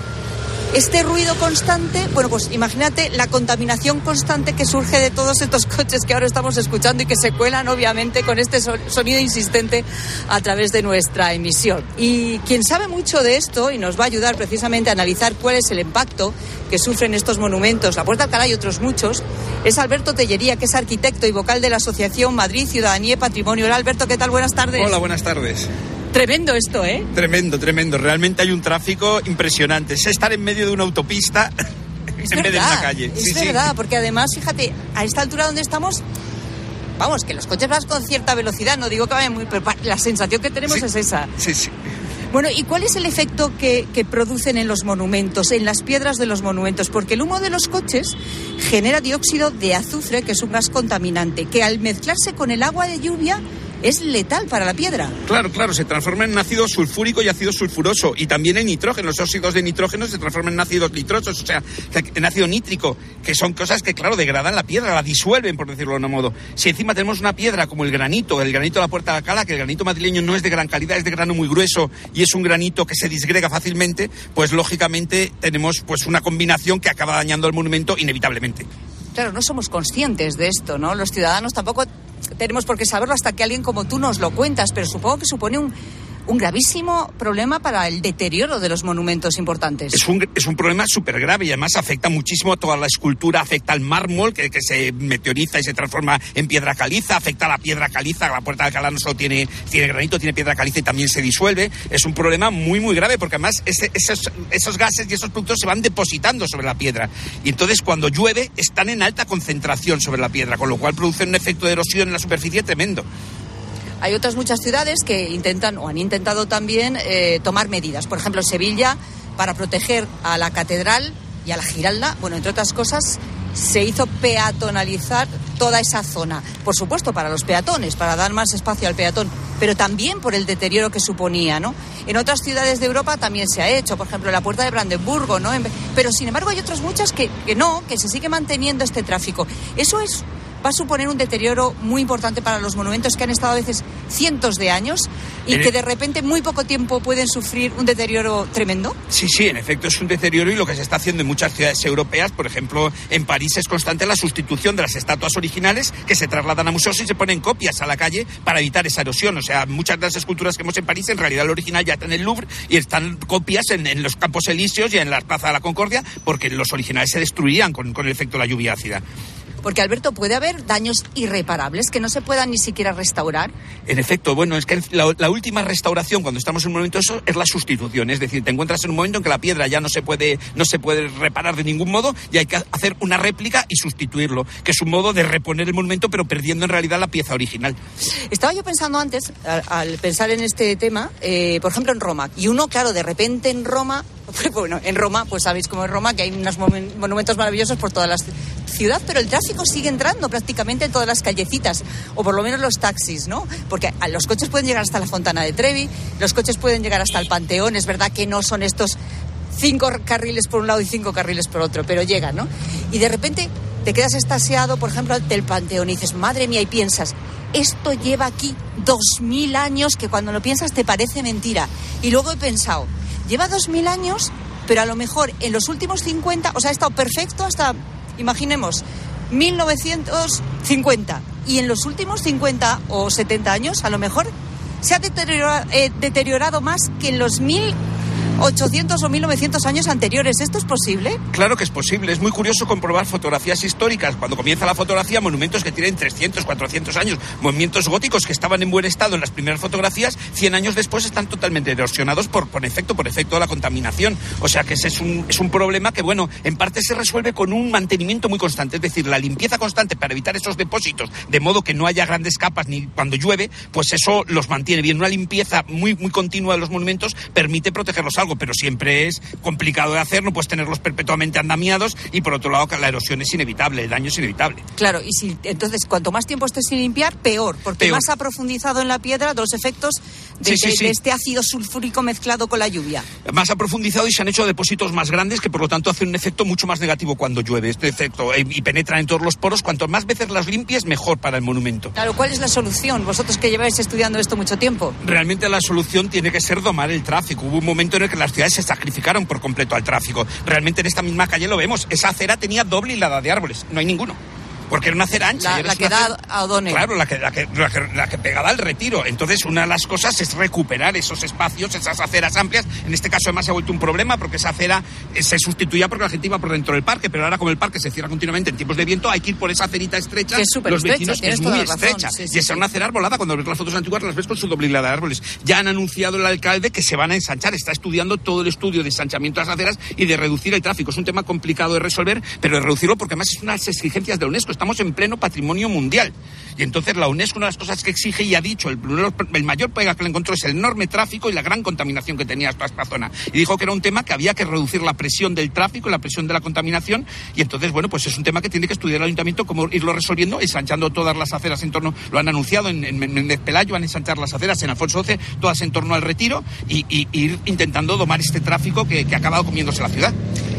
este ruido constante. Bueno, pues imagínate la contaminación constante que surge de todos estos coches que ahora estamos escuchando y que se cuelan obviamente con este sonido insistente a través de nuestra emisión. Y quien sabe mucho de esto y nos va a ayudar precisamente a analizar cuál es el impacto que sufren estos monumentos, la Puerta de Alcalá y otros muchos, es Alberto Tellería, que es arquitecto y vocal de la Asociación Madrid Ciudadanía y Patrimonio. Hola Alberto, ¿qué tal? Buenas tardes. Hola, buenas tardes. Tremendo esto, ¿eh? Tremendo, tremendo. Realmente hay un tráfico impresionante. Es estar en medio de una autopista es en verdad, vez de en una calle. Es sí, verdad, sí. Porque además, fíjate, a esta altura donde estamos, vamos, que los coches van con cierta velocidad, no digo que vayan muy, pero la sensación que tenemos sí, es esa. Sí, sí. Bueno, ¿y cuál es el efecto que, que producen en los monumentos, en las piedras de los monumentos? Porque el humo de los coches genera dióxido de azufre, que es un gas contaminante, que al mezclarse con el agua de lluvia es letal para la piedra. Claro, claro, se transforma en ácido sulfúrico y ácido sulfuroso, y también en nitrógeno. Los óxidos de nitrógeno se transforman en ácidos nitrosos, o sea, en ácido nítrico, que son cosas que, claro, degradan la piedra, la disuelven, por decirlo de un modo. Si encima tenemos una piedra como el granito, el granito de la Puerta de Alcalá, que el granito madrileño no es de gran calidad, es de grano muy grueso y es un granito que se disgrega fácilmente, pues lógicamente tenemos pues una combinación que acaba dañando el monumento inevitablemente. Claro, no somos conscientes de esto, ¿no? Los ciudadanos tampoco tenemos por qué saberlo hasta que alguien como tú nos lo cuentas, pero supongo que supone un, un gravísimo problema para el deterioro de los monumentos importantes. Es un, es un problema súper grave y además afecta muchísimo a toda la escultura, afecta al mármol que, que se meteoriza y se transforma en piedra caliza, afecta a la piedra caliza. La Puerta de Alcalá no solo tiene, tiene granito, tiene piedra caliza y también se disuelve. Es un problema muy, muy grave porque además ese, esos, esos gases y esos productos se van depositando sobre la piedra. Y entonces cuando llueve están en alta concentración sobre la piedra, con lo cual producen un efecto de erosión en la superficie tremendo. Hay otras muchas ciudades que intentan o han intentado también eh, tomar medidas. Por ejemplo, Sevilla, para proteger a la catedral y a la Giralda, bueno, entre otras cosas, se hizo peatonalizar toda esa zona. Por supuesto, para los peatones, para dar más espacio al peatón, pero también por el deterioro que suponía, ¿no? En otras ciudades de Europa también se ha hecho, por ejemplo, la Puerta de Brandenburgo, ¿no? Pero, sin embargo, hay otras muchas que, que no, que se sigue manteniendo este tráfico. Eso es... va a suponer un deterioro muy importante para los monumentos que han estado a veces cientos de años y en que de repente en muy poco tiempo pueden sufrir un deterioro tremendo. Sí, sí, en efecto es un deterioro y lo que se está haciendo en muchas ciudades europeas, por ejemplo en París es constante la sustitución de las estatuas originales que se trasladan a museos y se ponen copias a la calle para evitar esa erosión. O sea, muchas de las esculturas que vemos en París en realidad el original ya está en el Louvre y están copias en, en los Campos Elíseos y en la Plaza de la Concordia porque los originales se destruirían con, con el efecto de la lluvia ácida. Porque, Alberto, ¿puede haber daños irreparables que no se puedan ni siquiera restaurar? En efecto, bueno, es que la, la última restauración cuando estamos en un momento eso es la sustitución. Es decir, te encuentras en un momento en que la piedra ya no se puede, no se puede reparar de ningún modo y hay que hacer una réplica y sustituirlo, que es un modo de reponer el monumento pero perdiendo en realidad la pieza original. Estaba yo pensando antes, al, al pensar en este tema, eh, por ejemplo en Roma, y uno, claro, de repente en Roma... Bueno, en Roma, pues sabéis cómo es Roma, que hay unos monumentos maravillosos por toda la ciudad, pero el tráfico sigue entrando prácticamente en todas las callecitas, o por lo menos los taxis, ¿no? Porque los coches pueden llegar hasta la Fontana de Trevi, los coches pueden llegar hasta el Panteón, es verdad que no son estos cinco carriles por un lado y cinco carriles por otro, pero llegan, ¿no? Y de repente te quedas extasiado, por ejemplo, del Panteón y dices, madre mía, y piensas, esto lleva aquí dos mil años, que cuando lo piensas te parece mentira. Y luego he pensado, lleva dos mil años, pero a lo mejor en los últimos cincuenta, o sea, ha estado perfecto hasta, imaginemos, mil novecientos cincuenta. Y en los últimos cincuenta o setenta años, a lo mejor se ha deteriorado, eh, deteriorado más que en los mil ochocientos o mil novecientos años anteriores. ¿Esto es posible? Claro que es posible. Es muy curioso comprobar fotografías históricas. Cuando comienza la fotografía, monumentos que tienen trescientos, cuatrocientos años, movimientos góticos que estaban en buen estado en las primeras fotografías, cien años después están totalmente erosionados por, por efecto, por efecto de la contaminación. O sea que ese es un, es un problema que, bueno, en parte se resuelve con un mantenimiento muy constante. Es decir, la limpieza constante para evitar esos depósitos, de modo que no haya grandes capas ni cuando llueve, pues eso los mantiene bien. Una limpieza muy, muy continua de los monumentos permite protegerlos algo, pero siempre es complicado de hacer, no puedes tenerlos perpetuamente andamiados y por otro lado la erosión es inevitable, el daño es inevitable. Claro, y si entonces cuanto más tiempo estés sin limpiar, peor, porque Peor. más ha profundizado en la piedra los efectos de, Sí, sí, de- sí. de este ácido sulfúrico mezclado con la lluvia. Más ha profundizado y se han hecho depósitos más grandes que por lo tanto hacen un efecto mucho más negativo cuando llueve, este efecto, eh, y penetran en todos los poros. Cuanto más veces las limpies, mejor para el monumento. Claro, ¿cuál es la solución? Vosotros que lleváis estudiando esto mucho tiempo. Realmente la solución tiene que ser domar el tráfico. Hubo un momento en el que las ciudades se sacrificaron por completo al tráfico. Realmente en esta misma calle lo vemos. Esa acera tenía doble hilada de árboles. No hay ninguno. Porque era una acera ancha. La, y era la una que da acera- a O'Donnell. Claro, la que, la, que, la, que, la que pegaba al retiro. Entonces, una de las cosas es recuperar esos espacios, esas aceras amplias. En este caso, además, se ha vuelto un problema porque esa acera eh, se sustituía porque la gente iba por dentro del parque, pero ahora como el parque se cierra continuamente en tiempos de viento, hay que ir por esa acerita estrecha. Que es súper los estrecha, vecinos, que tienes es toda muy la razón. estrecha. Sí, sí, y esa sí. es una acera arbolada. Cuando ves las fotos antiguas, las ves con su doble hilada de árboles. Ya han anunciado el alcalde que se van a ensanchar. Está estudiando todo el estudio de ensanchamiento de las aceras y de reducir el tráfico. Es un tema complicado de resolver, pero de reducirlo porque además es unas exigencias de la UNESCO. Estamos en pleno patrimonio mundial. Y entonces la UNESCO, una de las cosas que exige y ha dicho, el, el mayor pega que le encontró es el enorme tráfico y la gran contaminación que tenía toda esta zona. Y dijo que era un tema que había que reducir la presión del tráfico y la presión de la contaminación. Y entonces, bueno, pues es un tema que tiene que estudiar el ayuntamiento, cómo irlo resolviendo, ensanchando todas las aceras en torno, lo han anunciado en, en, en Méndez Pelayo, van a ensanchar las aceras en Alfonso doce, todas en torno al retiro y, y, y ir intentando domar este tráfico que, que ha acabado comiéndose la ciudad.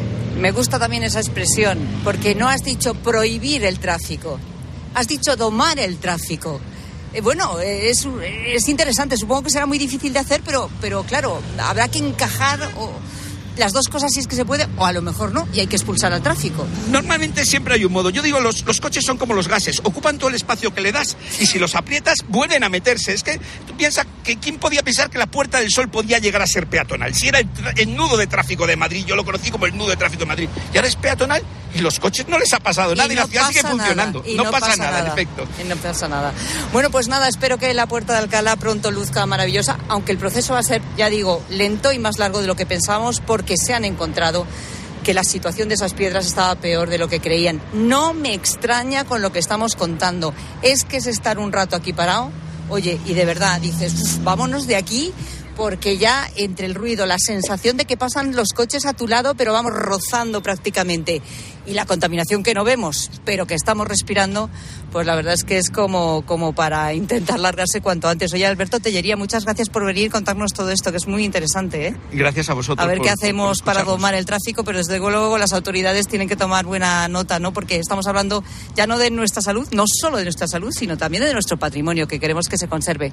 Me gusta también esa expresión, porque no has dicho prohibir el tráfico, has dicho domar el tráfico. Eh, bueno, eh, es, es interesante, supongo que será muy difícil de hacer, pero, pero claro, habrá que encajar o, las dos cosas si es que se puede, o a lo mejor no, y hay que expulsar al tráfico. Normalmente siempre hay un modo. Yo digo, los, los coches son como los gases, ocupan todo el espacio que le das y si los aprietas vuelven a meterse. Es que tú piensas que quién podía pensar que la Puerta del Sol podía llegar a ser peatonal. Si era el, el nudo de tráfico de Madrid, yo lo conocí como el nudo de tráfico de Madrid, y ahora es peatonal y los coches no les ha pasado nada y, no la ciudad sigue pasa funcionando. nada, y no, no pasa, pasa nada, nada. en efecto. Y no pasa nada. Bueno, pues nada, espero que la Puerta de Alcalá pronto luzca maravillosa, aunque el proceso va a ser, ya digo, lento y más largo de lo que pensábamos, porque se han encontrado que la situación de esas piedras estaba peor de lo que creían. No me extraña con lo que estamos contando. Es que es estar un rato aquí parado, oye, y de verdad dices, "Uf, vámonos de aquí", porque ya entre el ruido, la sensación de que pasan los coches a tu lado, pero vamos rozando prácticamente, y la contaminación que no vemos, pero que estamos respirando, pues la verdad es que es como, como para intentar largarse cuanto antes. Oye, Alberto Tellería, muchas gracias por venir y contarnos todo esto, que es muy interesante, ¿eh? Gracias a vosotros. A ver por- qué por- hacemos por para escucharnos. domar el tráfico, pero desde luego las autoridades tienen que tomar buena nota, ¿no? Porque estamos hablando ya no de nuestra salud, no solo de nuestra salud, sino también de nuestro patrimonio, que queremos que se conserve.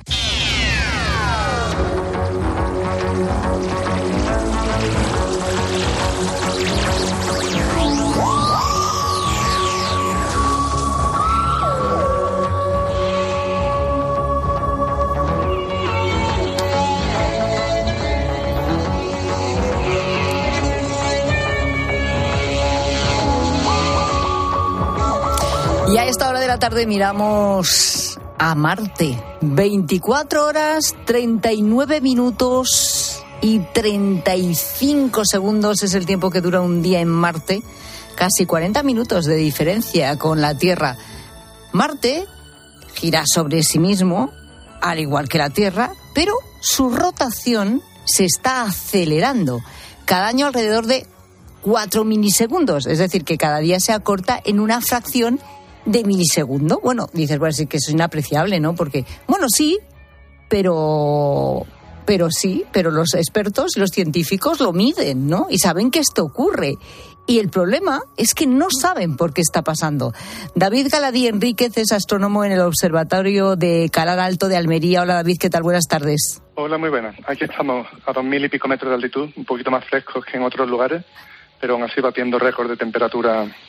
Y a esta hora de la tarde miramos a Marte. veinticuatro horas, treinta y nueve minutos y treinta y cinco segundos es el tiempo que dura un día en Marte. Casi cuarenta minutos de diferencia con la Tierra. Marte gira sobre sí mismo, al igual que la Tierra, pero su rotación se está acelerando. Cada año alrededor de cuatro milisegundos. Es decir, que cada día se acorta en una fracción de milisegundo. Bueno, dices, bueno, sí que eso es inapreciable, ¿no? Porque, bueno, sí, pero... Pero sí, pero los expertos, los científicos lo miden, ¿no? Y saben que esto ocurre. Y el problema es que no saben por qué está pasando. David Galadí Enríquez es astrónomo en el Observatorio de Calar Alto de Almería. Hola, David, ¿qué tal? Buenas tardes. Hola, muy buenas. Aquí estamos a dos mil y pico metros de altitud, un poquito más frescos que en otros lugares, pero aún así batiendo récord de temperatura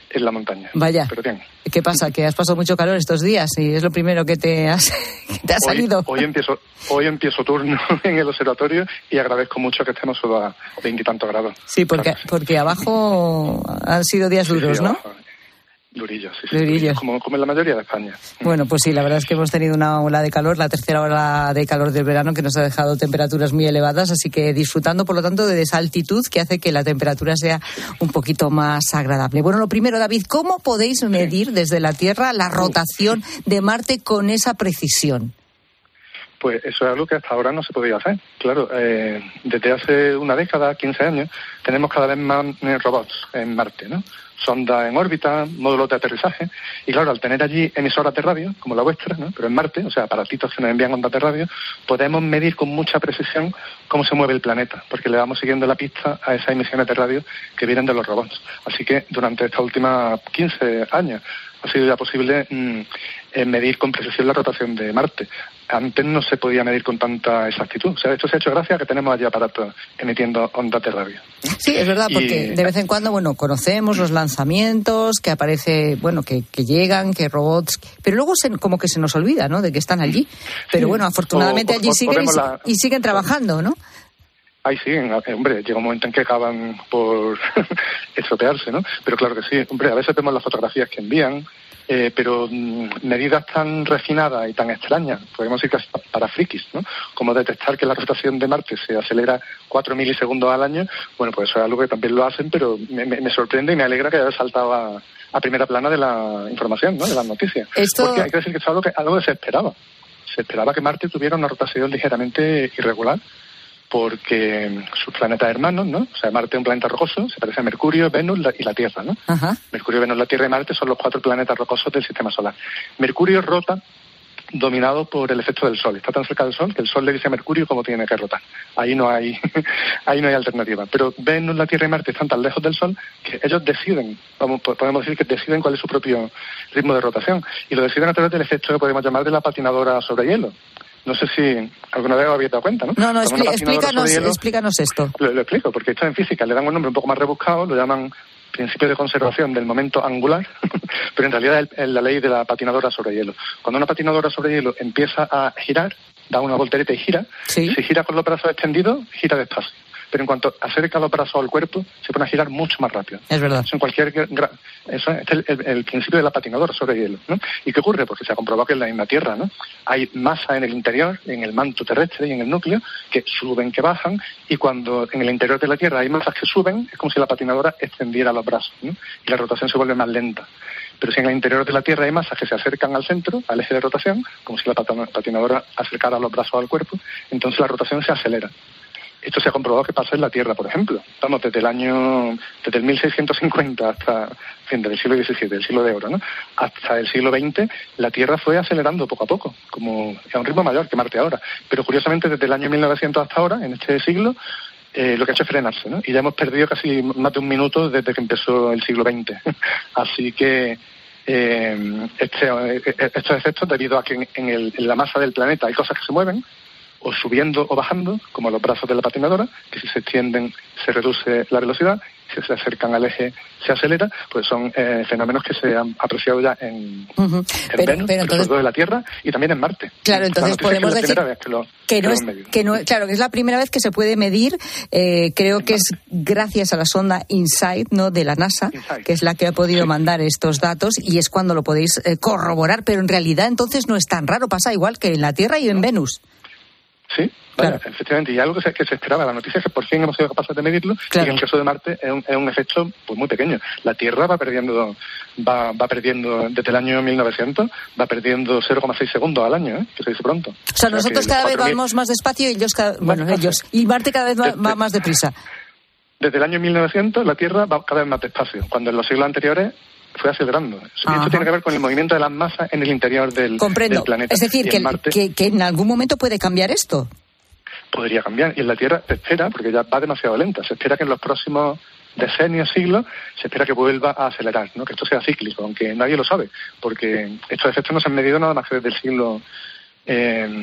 en la montaña. Vaya. Pero bien. ¿Qué pasa? ¿Que has pasado mucho calor estos días y es lo primero que te, has, que te ha Hoy, salido? hoy empiezo hoy empiezo turno en el observatorio y agradezco mucho que estemos solo a veintitantos grados. Sí, porque, Claro, sí. porque abajo han sido días duros, Sí, sí, ¿no? abajo. Durillos, sí, sí, Durillos. durillos, como, como en la mayoría de España. Bueno, pues sí, la verdad es que hemos tenido una ola de calor, la tercera ola de calor del verano, que nos ha dejado temperaturas muy elevadas, así que disfrutando, por lo tanto, de esa altitud que hace que la temperatura sea un poquito más agradable. Bueno, lo primero, David, ¿cómo podéis medir desde la Tierra la rotación de Marte con esa precisión? Pues eso es algo que hasta ahora no se podía hacer. Claro, eh, desde hace una década, quince años, tenemos cada vez más eh, robots en Marte, ¿no? Sondas en órbita, módulos de aterrizaje, y claro, al tener allí emisoras de radio, como la vuestra, ¿no? Pero en Marte, o sea, aparatitos que nos envían ondas de radio, podemos medir con mucha precisión cómo se mueve el planeta, porque le vamos siguiendo la pista a esas emisiones de radio que vienen de los robots. Así que durante estos últimos quince años ha sido ya posible mmm, eh, medir con precisión la rotación de Marte. Antes no se podía medir con tanta exactitud. O sea, esto se ha hecho gracias a que tenemos allí aparatos emitiendo ondas de radio. Sí, es verdad, porque Y- de vez en cuando, bueno, conocemos los lanzamientos, que aparece, bueno, que, que llegan, que robots, pero luego se, como que se nos olvida, ¿no?, de que están allí. Pero bueno, afortunadamente O- o- allí o siguen y, podemos si- la- y siguen trabajando, ¿no? Ahí sí, hombre, llega un momento en que acaban por estropearse, ¿no? Pero claro que sí, hombre, a veces vemos las fotografías que envían, eh, pero mmm, medidas tan refinadas y tan extrañas, podemos decir que hasta para frikis, ¿no? Como detectar que la rotación de Marte se acelera cuatro milisegundos al año, bueno, pues eso es algo que también lo hacen, pero me, me- me sorprende y me alegra que haya saltado a, a primera plana de la información, ¿no?, de las noticias. Esto- Porque hay que decir que es algo que, algo que se esperaba. Se esperaba que Marte tuviera una rotación ligeramente irregular, porque sus planetas hermanos, ¿no? O sea, Marte es un planeta rocoso, se parece a Mercurio, Venus la- y la Tierra, ¿no? Ajá. Mercurio, Venus, la Tierra y Marte son los cuatro planetas rocosos del Sistema Solar. Mercurio rota dominado por el efecto del Sol. Está tan cerca del Sol que el Sol le dice a Mercurio cómo tiene que rotar. Ahí no hay ahí no hay alternativa. Pero Venus, la Tierra y Marte están tan lejos del Sol que ellos deciden, vamos, podemos decir que deciden cuál es su propio ritmo de rotación. Y lo deciden a través del efecto que podemos llamar de la patinadora sobre hielo. No sé si alguna vez os habéis dado cuenta, ¿no? No, no, Cuando una expli- patinadora explícanos, sobre hielo- explícanos esto. lo, lo explico, porque esto en física le dan un nombre un poco más rebuscado, lo llaman principio de conservación del momento angular, pero en realidad es, es la ley de la patinadora sobre hielo. Cuando una patinadora sobre hielo empieza a girar, da una voltereta y gira, Sí. si gira con los brazos extendidos, gira despacio. Pero en cuanto acerca los brazos al cuerpo, se pone a girar mucho más rápido. Es verdad. Eso en cualquier gra- eso es el, el- el principio de la patinadora sobre hielo, ¿no? ¿Y qué ocurre? Porque se ha comprobado que en la misma Tierra, ¿no?, hay masa en el interior, en el manto terrestre y en el núcleo, que suben, que bajan, y cuando en el interior de la Tierra hay masas que suben, es como si la patinadora extendiera los brazos, ¿no?, y la rotación se vuelve más lenta. Pero si en el interior de la Tierra hay masas que se acercan al centro, al eje de rotación, como si la patina- patinadora acercara los brazos al cuerpo, entonces la rotación se acelera. Esto se ha comprobado que pasa en la Tierra, por ejemplo. Vamos, desde el año, desde el mil seiscientos cincuenta hasta, en fin, desde el siglo diecisiete, el siglo de oro, ¿no?, hasta el siglo veinte, la Tierra fue acelerando poco a poco, como a un ritmo mayor que Marte ahora. Pero curiosamente, desde el año mil novecientos hasta ahora, en este siglo, eh, lo que ha hecho es frenarse, ¿no? Y ya hemos perdido casi más de un minuto desde que empezó el siglo veinte. Así que eh, este, eh, estos efectos, debido a que en, en el- en la masa del planeta hay cosas que se mueven, o subiendo o bajando, como los brazos de la patinadora, que si se extienden se reduce la velocidad, si se acercan al eje se acelera, pues son eh, fenómenos que se han apreciado ya en, Ujú. en Pero, Venus, pero sobre entonces, todo en la Tierra y también en Marte. claro, entonces La noticia es que podemos es la decir primera vez que lo, que no lo es, hemos medido. que no, claro, que es la primera vez que se puede medir, eh, creo que es gracias a la sonda InSight, ¿no?, de la NASA, que es la que ha podido mandar estos datos, y es cuando lo podéis eh, corroborar, pero en realidad entonces no es tan raro, pasa igual que en la Tierra y en Venus. Sí, vaya, efectivamente, y algo que se, que se esperaba. La noticia es que por fin hemos sido capaces de medirlo, y en el caso de Marte es un, es un efecto pues muy pequeño. La Tierra va perdiendo, va, va perdiendo desde el año mil novecientos, va perdiendo cero coma seis segundos al año, ¿eh?, que se dice pronto. O sea, nosotros que cada vez cuatro mil vamos más despacio y ellos, cada, bueno, ellos, y Marte cada vez va, va más deprisa. Desde el año mil novecientos la Tierra va cada vez más despacio, cuando en los siglos anteriores fue acelerando. Y Ajá. esto tiene que ver con el movimiento de las masas en el interior del, Comprendo. del planeta. Es decir, Y que, en Marte que, que en algún momento puede cambiar esto. podría cambiar. Y en la Tierra se espera, porque ya va demasiado lenta, se espera que en los próximos decenios, siglos, se espera que vuelva a acelerar, ¿no?, que esto sea cíclico, aunque nadie lo sabe, porque estos efectos no se han medido nada más que desde el siglo eh,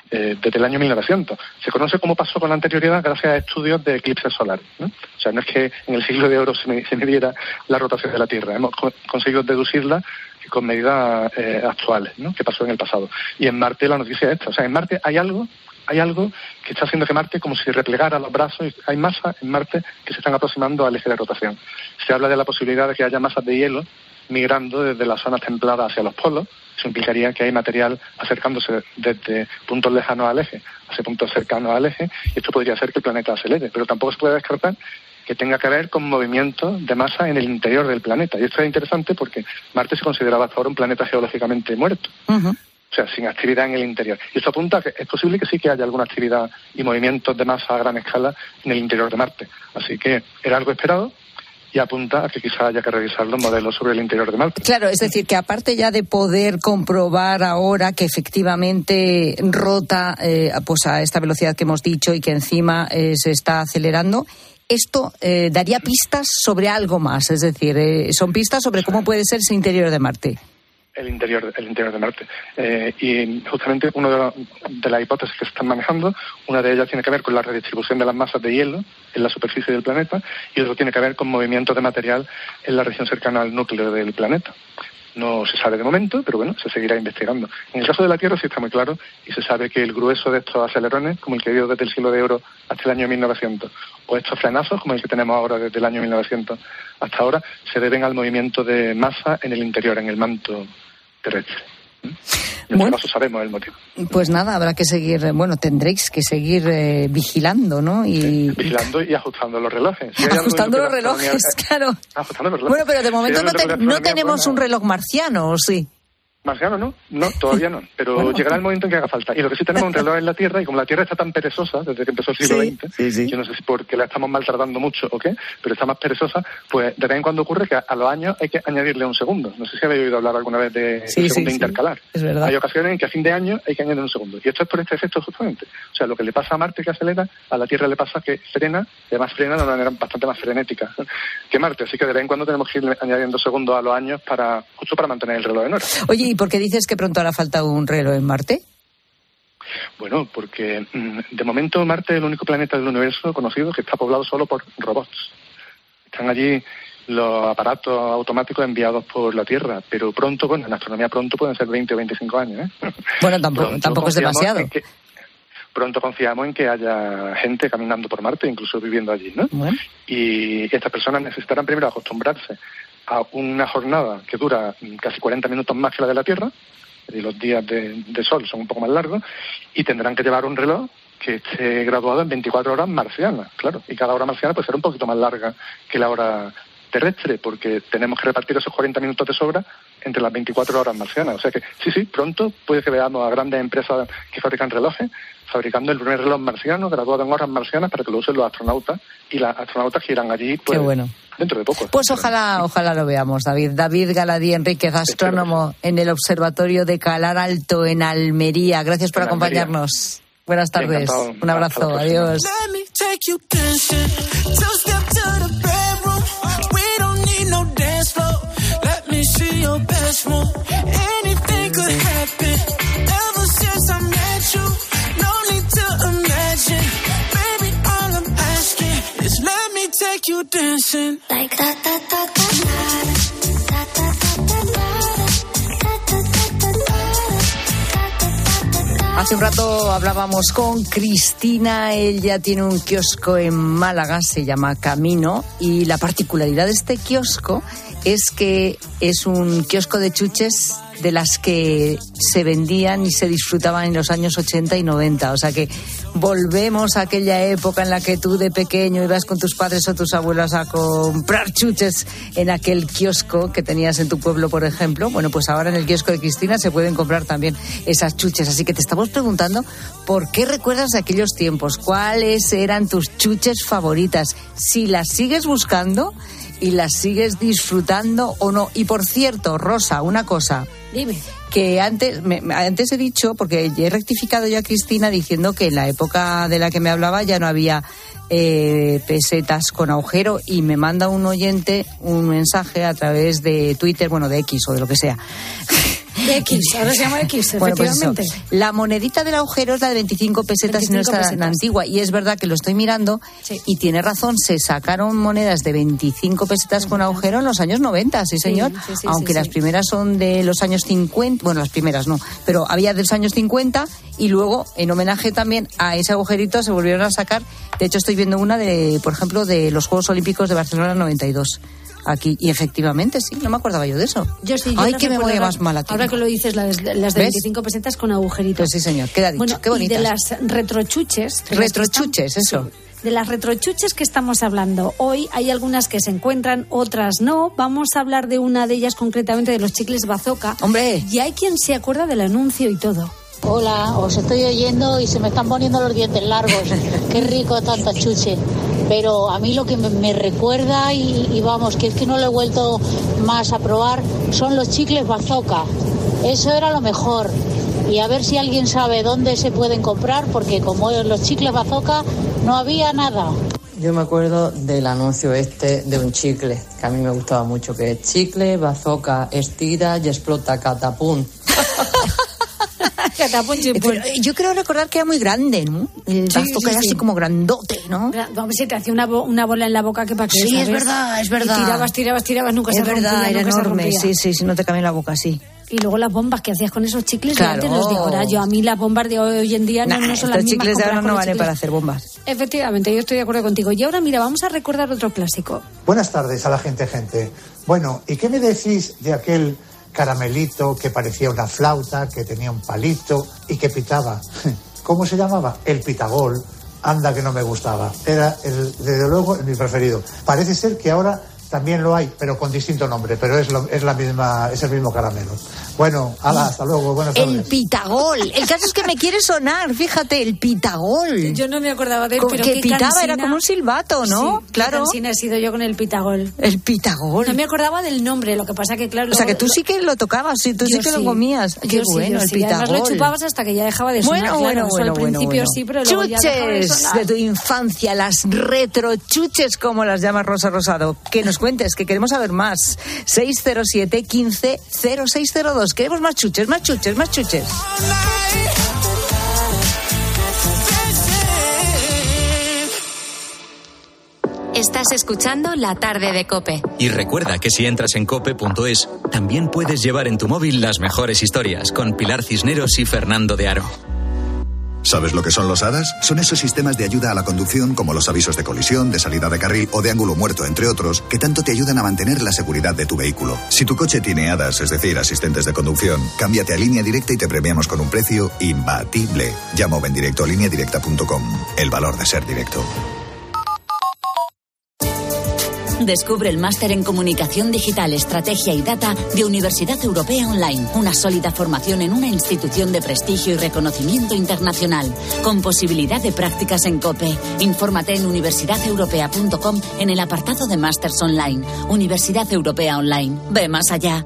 eh, desde el año mil novecientos. Se conoce cómo pasó con anterioridad gracias a estudios de eclipses solares, ¿no? O sea, no es que en el siglo de oro se, me, se midiera la rotación de la Tierra, hemos co- conseguido deducirla con medidas eh, actuales, ¿no? Que pasó en el pasado. Y en Marte la noticia es esta, o sea, en Marte hay algo hay algo que está haciendo que Marte como si replegara los brazos. Hay masas en Marte que se están aproximando al eje de rotación. Se habla de la posibilidad de que haya masas de hielo migrando desde las zonas templadas hacia los polos. Eso implicaría que hay material acercándose desde puntos lejanos al eje hacia puntos cercanos al eje, y esto podría hacer que el planeta acelere. Pero tampoco se puede descartar que tenga que ver con movimientos de masa en el interior del planeta. Y esto es interesante porque Marte se consideraba hasta ahora un planeta geológicamente muerto. Uh-huh. O sea, sin actividad en el interior. Y esto apunta a que es posible que sí que haya alguna actividad y movimientos de masa a gran escala en el interior de Marte. Así que era algo esperado y apunta a que quizá haya que revisar los modelos sobre el interior de Marte. Claro, es decir, que aparte ya de poder comprobar ahora que efectivamente rota eh, pues a esta velocidad que hemos dicho y que encima eh, se está acelerando, esto eh, daría pistas sobre algo más. Es decir, eh, son pistas sobre cómo puede ser ese interior de Marte. El interior, el interior de Marte. Eh, y justamente una de, la, de las hipótesis que se están manejando, una de ellas tiene que ver con la redistribución de las masas de hielo en la superficie del planeta, y otra tiene que ver con movimientos de material en la región cercana al núcleo del planeta. No se sabe de momento, pero bueno, se seguirá investigando. En el caso de la Tierra sí está muy claro, y se sabe que el grueso de estos acelerones, como el que dio desde el siglo de oro hasta el año mil novecientos, o estos frenazos, como el que tenemos ahora desde el año mil novecientos hasta ahora, se deben al movimiento de masa en el interior, en el manto terrestre. En este bueno, caso sabemos el motivo. Pues nada, habrá que seguir, bueno, tendréis que seguir eh, vigilando, ¿no? Y vigilando y ajustando los relojes. Si ajustando los relojes, astronomía... claro. Ajustando los relojes. Bueno, pero de momento si no, te, no tenemos buena. un reloj marciano, ¿o sí? Marciano no, no, todavía no, pero bueno, llegará el momento en que haga falta. Y lo que sí tenemos es un reloj en la Tierra, y como la Tierra está tan perezosa desde que empezó el siglo sí, veinte, sí, sí. yo no sé si porque la estamos maltratando mucho o qué, pero está más perezosa, pues de vez en cuando ocurre que a, a los años hay que añadirle un segundo. No sé si habéis oído hablar alguna vez de, sí, de segundo sí, intercalar. Sí, es verdad. Hay ocasiones en que a fin de año hay que añadir un segundo. Y esto es por este efecto justamente. O sea, lo que le pasa a Marte que acelera, a la Tierra le pasa que frena, y además frena de una manera bastante más frenética que Marte. Así que de vez en cuando tenemos que ir añadiendo segundos a los años para justo para mantener el reloj en hora. Oye, ¿y por qué dices que pronto hará falta un reloj en Marte? Bueno, porque de momento Marte es el único planeta del universo conocido que está poblado solo por robots. Están allí los aparatos automáticos enviados por la Tierra, pero pronto, bueno, en astronomía pronto pueden ser veinte o veinticinco años, ¿eh? Bueno, tampoco, tampoco es demasiado. Que, pronto confiamos en que haya gente caminando por Marte, incluso viviendo allí, ¿no? Bueno. Y estas personas necesitarán primero acostumbrarse a una jornada que dura casi cuarenta minutos más que la de la Tierra, y los días de, de sol son un poco más largos, y tendrán que llevar un reloj que esté graduado en veinticuatro horas marcianas, claro, y cada hora marciana puede ser un poquito más larga que la hora terrestre, porque tenemos que repartir esos cuarenta minutos de sobra entre las veinticuatro horas marcianas. O sea que sí, sí, pronto puede que veamos a grandes empresas que fabrican relojes fabricando el primer reloj marciano graduado en horas marcianas para que lo usen los astronautas, y las astronautas que irán allí pues, Qué bueno. dentro de poco. Pues ojalá, ojalá lo veamos, David. David Galadí Enríquez, astrónomo en el Observatorio de Calar Alto en Almería. Gracias por acompañarnos. Buenas tardes. Encantado. Un abrazo. Adiós. Take you dancing like that, that, that, Hace un rato hablábamos con Cristina, ella tiene un kiosco en Málaga, se llama Camino, y la particularidad de este kiosco es que es un kiosco de chuches de las que se vendían y se disfrutaban en los años ochenta y noventa. O sea que volvemos a aquella época en la que tú de pequeño ibas con tus padres o tus abuelos a comprar chuches en aquel kiosco que tenías en tu pueblo, por ejemplo. Bueno, pues ahora en el kiosco de Cristina se pueden comprar también esas chuches. Así que te estamos preguntando por qué recuerdas de aquellos tiempos, cuáles eran tus chuches favoritas, si las sigues buscando y las sigues disfrutando o no. Y por cierto, Rosa, una cosa. Dime. Que antes, me, antes he dicho, porque he rectificado yo a Cristina diciendo que en la época de la que me hablaba ya no había eh, pesetas con agujero, y me manda un oyente un mensaje a través de Twitter, bueno, de X o de lo que sea, X, ahora se llama X, Bueno, pues eso. efectivamente. La monedita del agujero es la de veinticinco pesetas y no veinticinco está tan pesetas. antigua. Y es verdad que lo estoy mirando y tiene razón, se sacaron monedas de veinticinco pesetas con agujero en los años noventa, sí señor. Sí, sí, sí, Aunque sí, las sí. primeras son de los años cincuenta, bueno, las primeras no, pero había de los años cincuenta y luego en homenaje también a ese agujerito se volvieron a sacar. De hecho estoy viendo una de, por ejemplo, de los Juegos Olímpicos de Barcelona noventa y dos. Aquí, y efectivamente, sí, no me acordaba yo de eso. Yo sí, yo Ay, las qué memoria recuerdo más mala tengo. Ahora que lo dices, las, las de ¿Ves? veinticinco pesetas con agujeritos. Pues sí, señor, queda dicho, Bueno, qué bonitas. y de las retrochuches. de las que Retrochuches, están- eso. sí, de las retrochuches que estamos hablando hoy, hay algunas que se encuentran, otras no. Vamos a hablar de una de ellas concretamente, de los chicles Bazooka. ¡Hombre! Y hay quien se acuerda del anuncio y todo. Hola, os estoy oyendo y se me están poniendo los dientes largos. Qué rico tanta chuche. Pero a mí lo que me, me recuerda y, y vamos, que es que no lo he vuelto más a probar, son los chicles Bazooka. Eso era lo mejor. Y a ver si alguien sabe dónde se pueden comprar, porque como los chicles Bazooka no había nada. Yo me acuerdo del anuncio este de un chicle, que a mí me gustaba mucho, que es chicle, bazooka, estira y explota, catapum. Pero yo creo recordar que era muy grande, ¿no? El Sí, bazooka sí, era sí. así como grandote, ¿no? Vamos, se te hacía una, bo- una bola en la boca que para qué, Sí, ¿sabes? es verdad, es verdad. Y tirabas, tirabas, tirabas, nunca Es se rompía, verdad, era nunca se enorme. rompía. Sí, sí, sí, no te cambia la boca, sí. Y luego las bombas que hacías con esos chicles, Claro. yo antes los de ahora. Yo, a mí las bombas de hoy en día no, Nah, no son estos las mismas. chicles de ahora comparadas no con los valen chicles. para hacer bombas. Efectivamente, yo estoy de acuerdo contigo. Y ahora, mira, vamos a recordar otro clásico. Buenas tardes a la gente, gente. Bueno, ¿y qué me decís de aquel caramelito que parecía una flauta, que tenía un palito y que pitaba? ¿Cómo se llamaba? El pitagol. Anda que no me gustaba. Era, el, desde luego, el mi preferido. Parece ser que ahora también lo hay, pero con distinto nombre, pero es, lo, es, la misma, es el mismo caramelo. Bueno, ala, hasta luego, buenas tardes. El pitagol. El caso es que me quiere sonar, fíjate, el pitagol. Yo no me acordaba de él, Como pero que qué pitaba, cansina. era como un silbato, ¿no? Sí, Claro. Qué cansina he sido yo con el pitagol. El pitagol. No me acordaba del nombre, lo que pasa que, claro... O sea, que luego- tú sí que lo tocabas, sí, tú Yo sí que sí. lo comías. Yo Qué sí, bueno, yo el sí. Además pitagol. lo chupabas hasta que ya dejaba de sonar. Bueno, claro. bueno, Eso bueno, al bueno, principio bueno. sí, pero luego ya dejaba de Chuches sonar. de tu infancia, las retrochuches, como las llama Rosa Rosado. Que nos cuentes, que queremos saber más. seis cero siete, quince, cero seis cero dos. Queremos más chuches, más chuches, más chuches. Estás escuchando La Tarde de COPE. Y recuerda que si entras en cope punto es, también puedes llevar en tu móvil las mejores historias con Pilar Cisneros y Fernando de Aro. ¿Sabes lo que son los A D A S? Son esos sistemas de ayuda a la conducción como los avisos de colisión, de salida de carril o de ángulo muerto, entre otros, que tanto te ayudan a mantener la seguridad de tu vehículo. Si tu coche tiene A D A S, es decir, asistentes de conducción, cámbiate a Línea Directa y te premiamos con un precio imbatible. Llama o ven directo a línea directa punto com. El valor de ser directo. Descubre el máster en Comunicación Digital, Estrategia y Data de Universidad Europea Online. Una sólida formación en una institución de prestigio y reconocimiento internacional. Con posibilidad de prácticas en COPE. Infórmate en universidad europea punto com en el apartado de Másters Online. Universidad Europea Online. Ve más allá.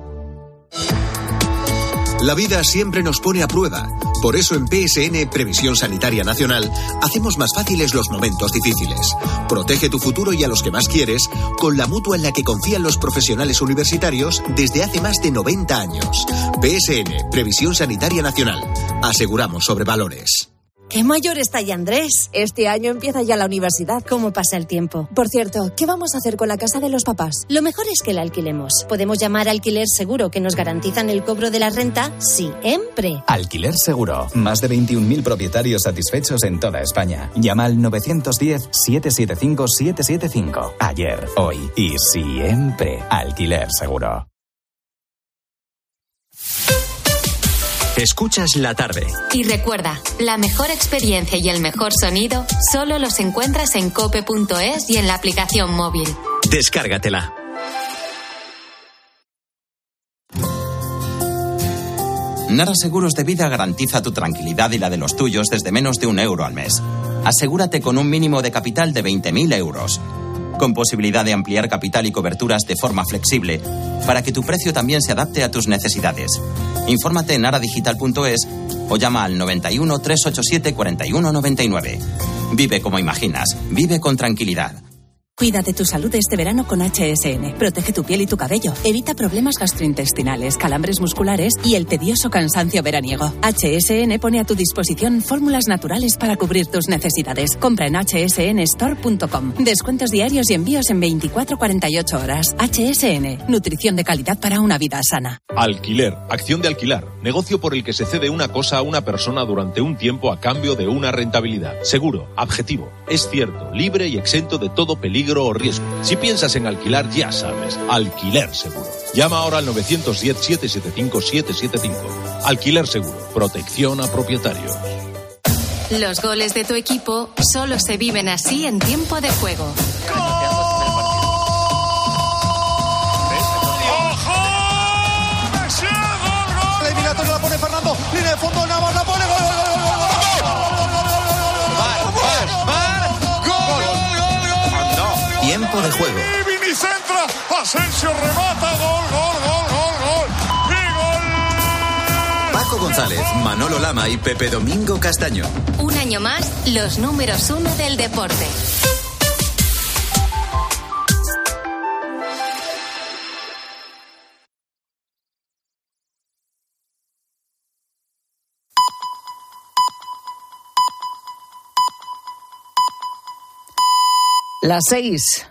La vida siempre nos pone a prueba. Por eso en P S N, Previsión Sanitaria Nacional, hacemos más fáciles los momentos difíciles. Protege tu futuro y a los que más quieres con la mutua en la que confían los profesionales universitarios desde hace más de noventa años. P S N, Previsión Sanitaria Nacional. Aseguramos sobre valores. ¡Qué mayor está ya Andrés! Este año empieza ya la universidad. ¿Cómo pasa el tiempo? Por cierto, ¿qué vamos a hacer con la casa de los papás? Lo mejor es que la alquilemos. Podemos llamar a Alquiler Seguro, que nos garantizan el cobro de la renta siempre. Alquiler Seguro. Más de veintiún mil propietarios satisfechos en toda España. Llama al nueve uno cero, siete siete cinco, siete siete cinco. Ayer, hoy y siempre. Alquiler Seguro. Escuchas La Tarde. Y recuerda, la mejor experiencia y el mejor sonido solo los encuentras en cope punto es y en la aplicación móvil. Descárgatela. Nara Seguros de Vida garantiza tu tranquilidad y la de los tuyos desde menos de un euro al mes. Asegúrate con un mínimo de capital de veinte mil euros. Con posibilidad de ampliar capital y coberturas de forma flexible para que tu precio también se adapte a tus necesidades. Infórmate en naradigital punto es o llama al noventa y uno, trescientos ochenta y siete, cuarenta y uno noventa y nueve. Vive como imaginas. Vive con tranquilidad. Cuida de tu salud este verano con H S N. Protege tu piel y tu cabello. Evita problemas gastrointestinales, calambres musculares y el tedioso cansancio veraniego. H S N pone a tu disposición fórmulas naturales para cubrir tus necesidades. Compra en h s n store punto com. Descuentos diarios y envíos en veinticuatro a cuarenta y ocho horas. H S N. Nutrición de calidad para una vida sana. Alquiler. Acción de alquilar. Negocio por el que se cede una cosa a una persona durante un tiempo a cambio de una rentabilidad. Seguro, objetivo, es cierto, libre y exento de todo peligro o riesgo. Si piensas en alquilar, ya sabes, Alquiler Seguro. Llama ahora al nueve uno cero, siete siete cinco, siete siete cinco. Alquiler Seguro. Protección a propietarios. Los goles de tu equipo solo se viven así en tiempo de juego. La pone Fernando, línea de fondo, Navas la pone, gol, gol, gol, gol, gol, gol, gol, gol, gol, Tiempo de juego. Vini centra, Asensio remata, gol, gol, gol, gol, gol, y gol. Paco González, Manolo Lama y Pepe Domingo Castaño. Un año más, los números uno del deporte. Las seis.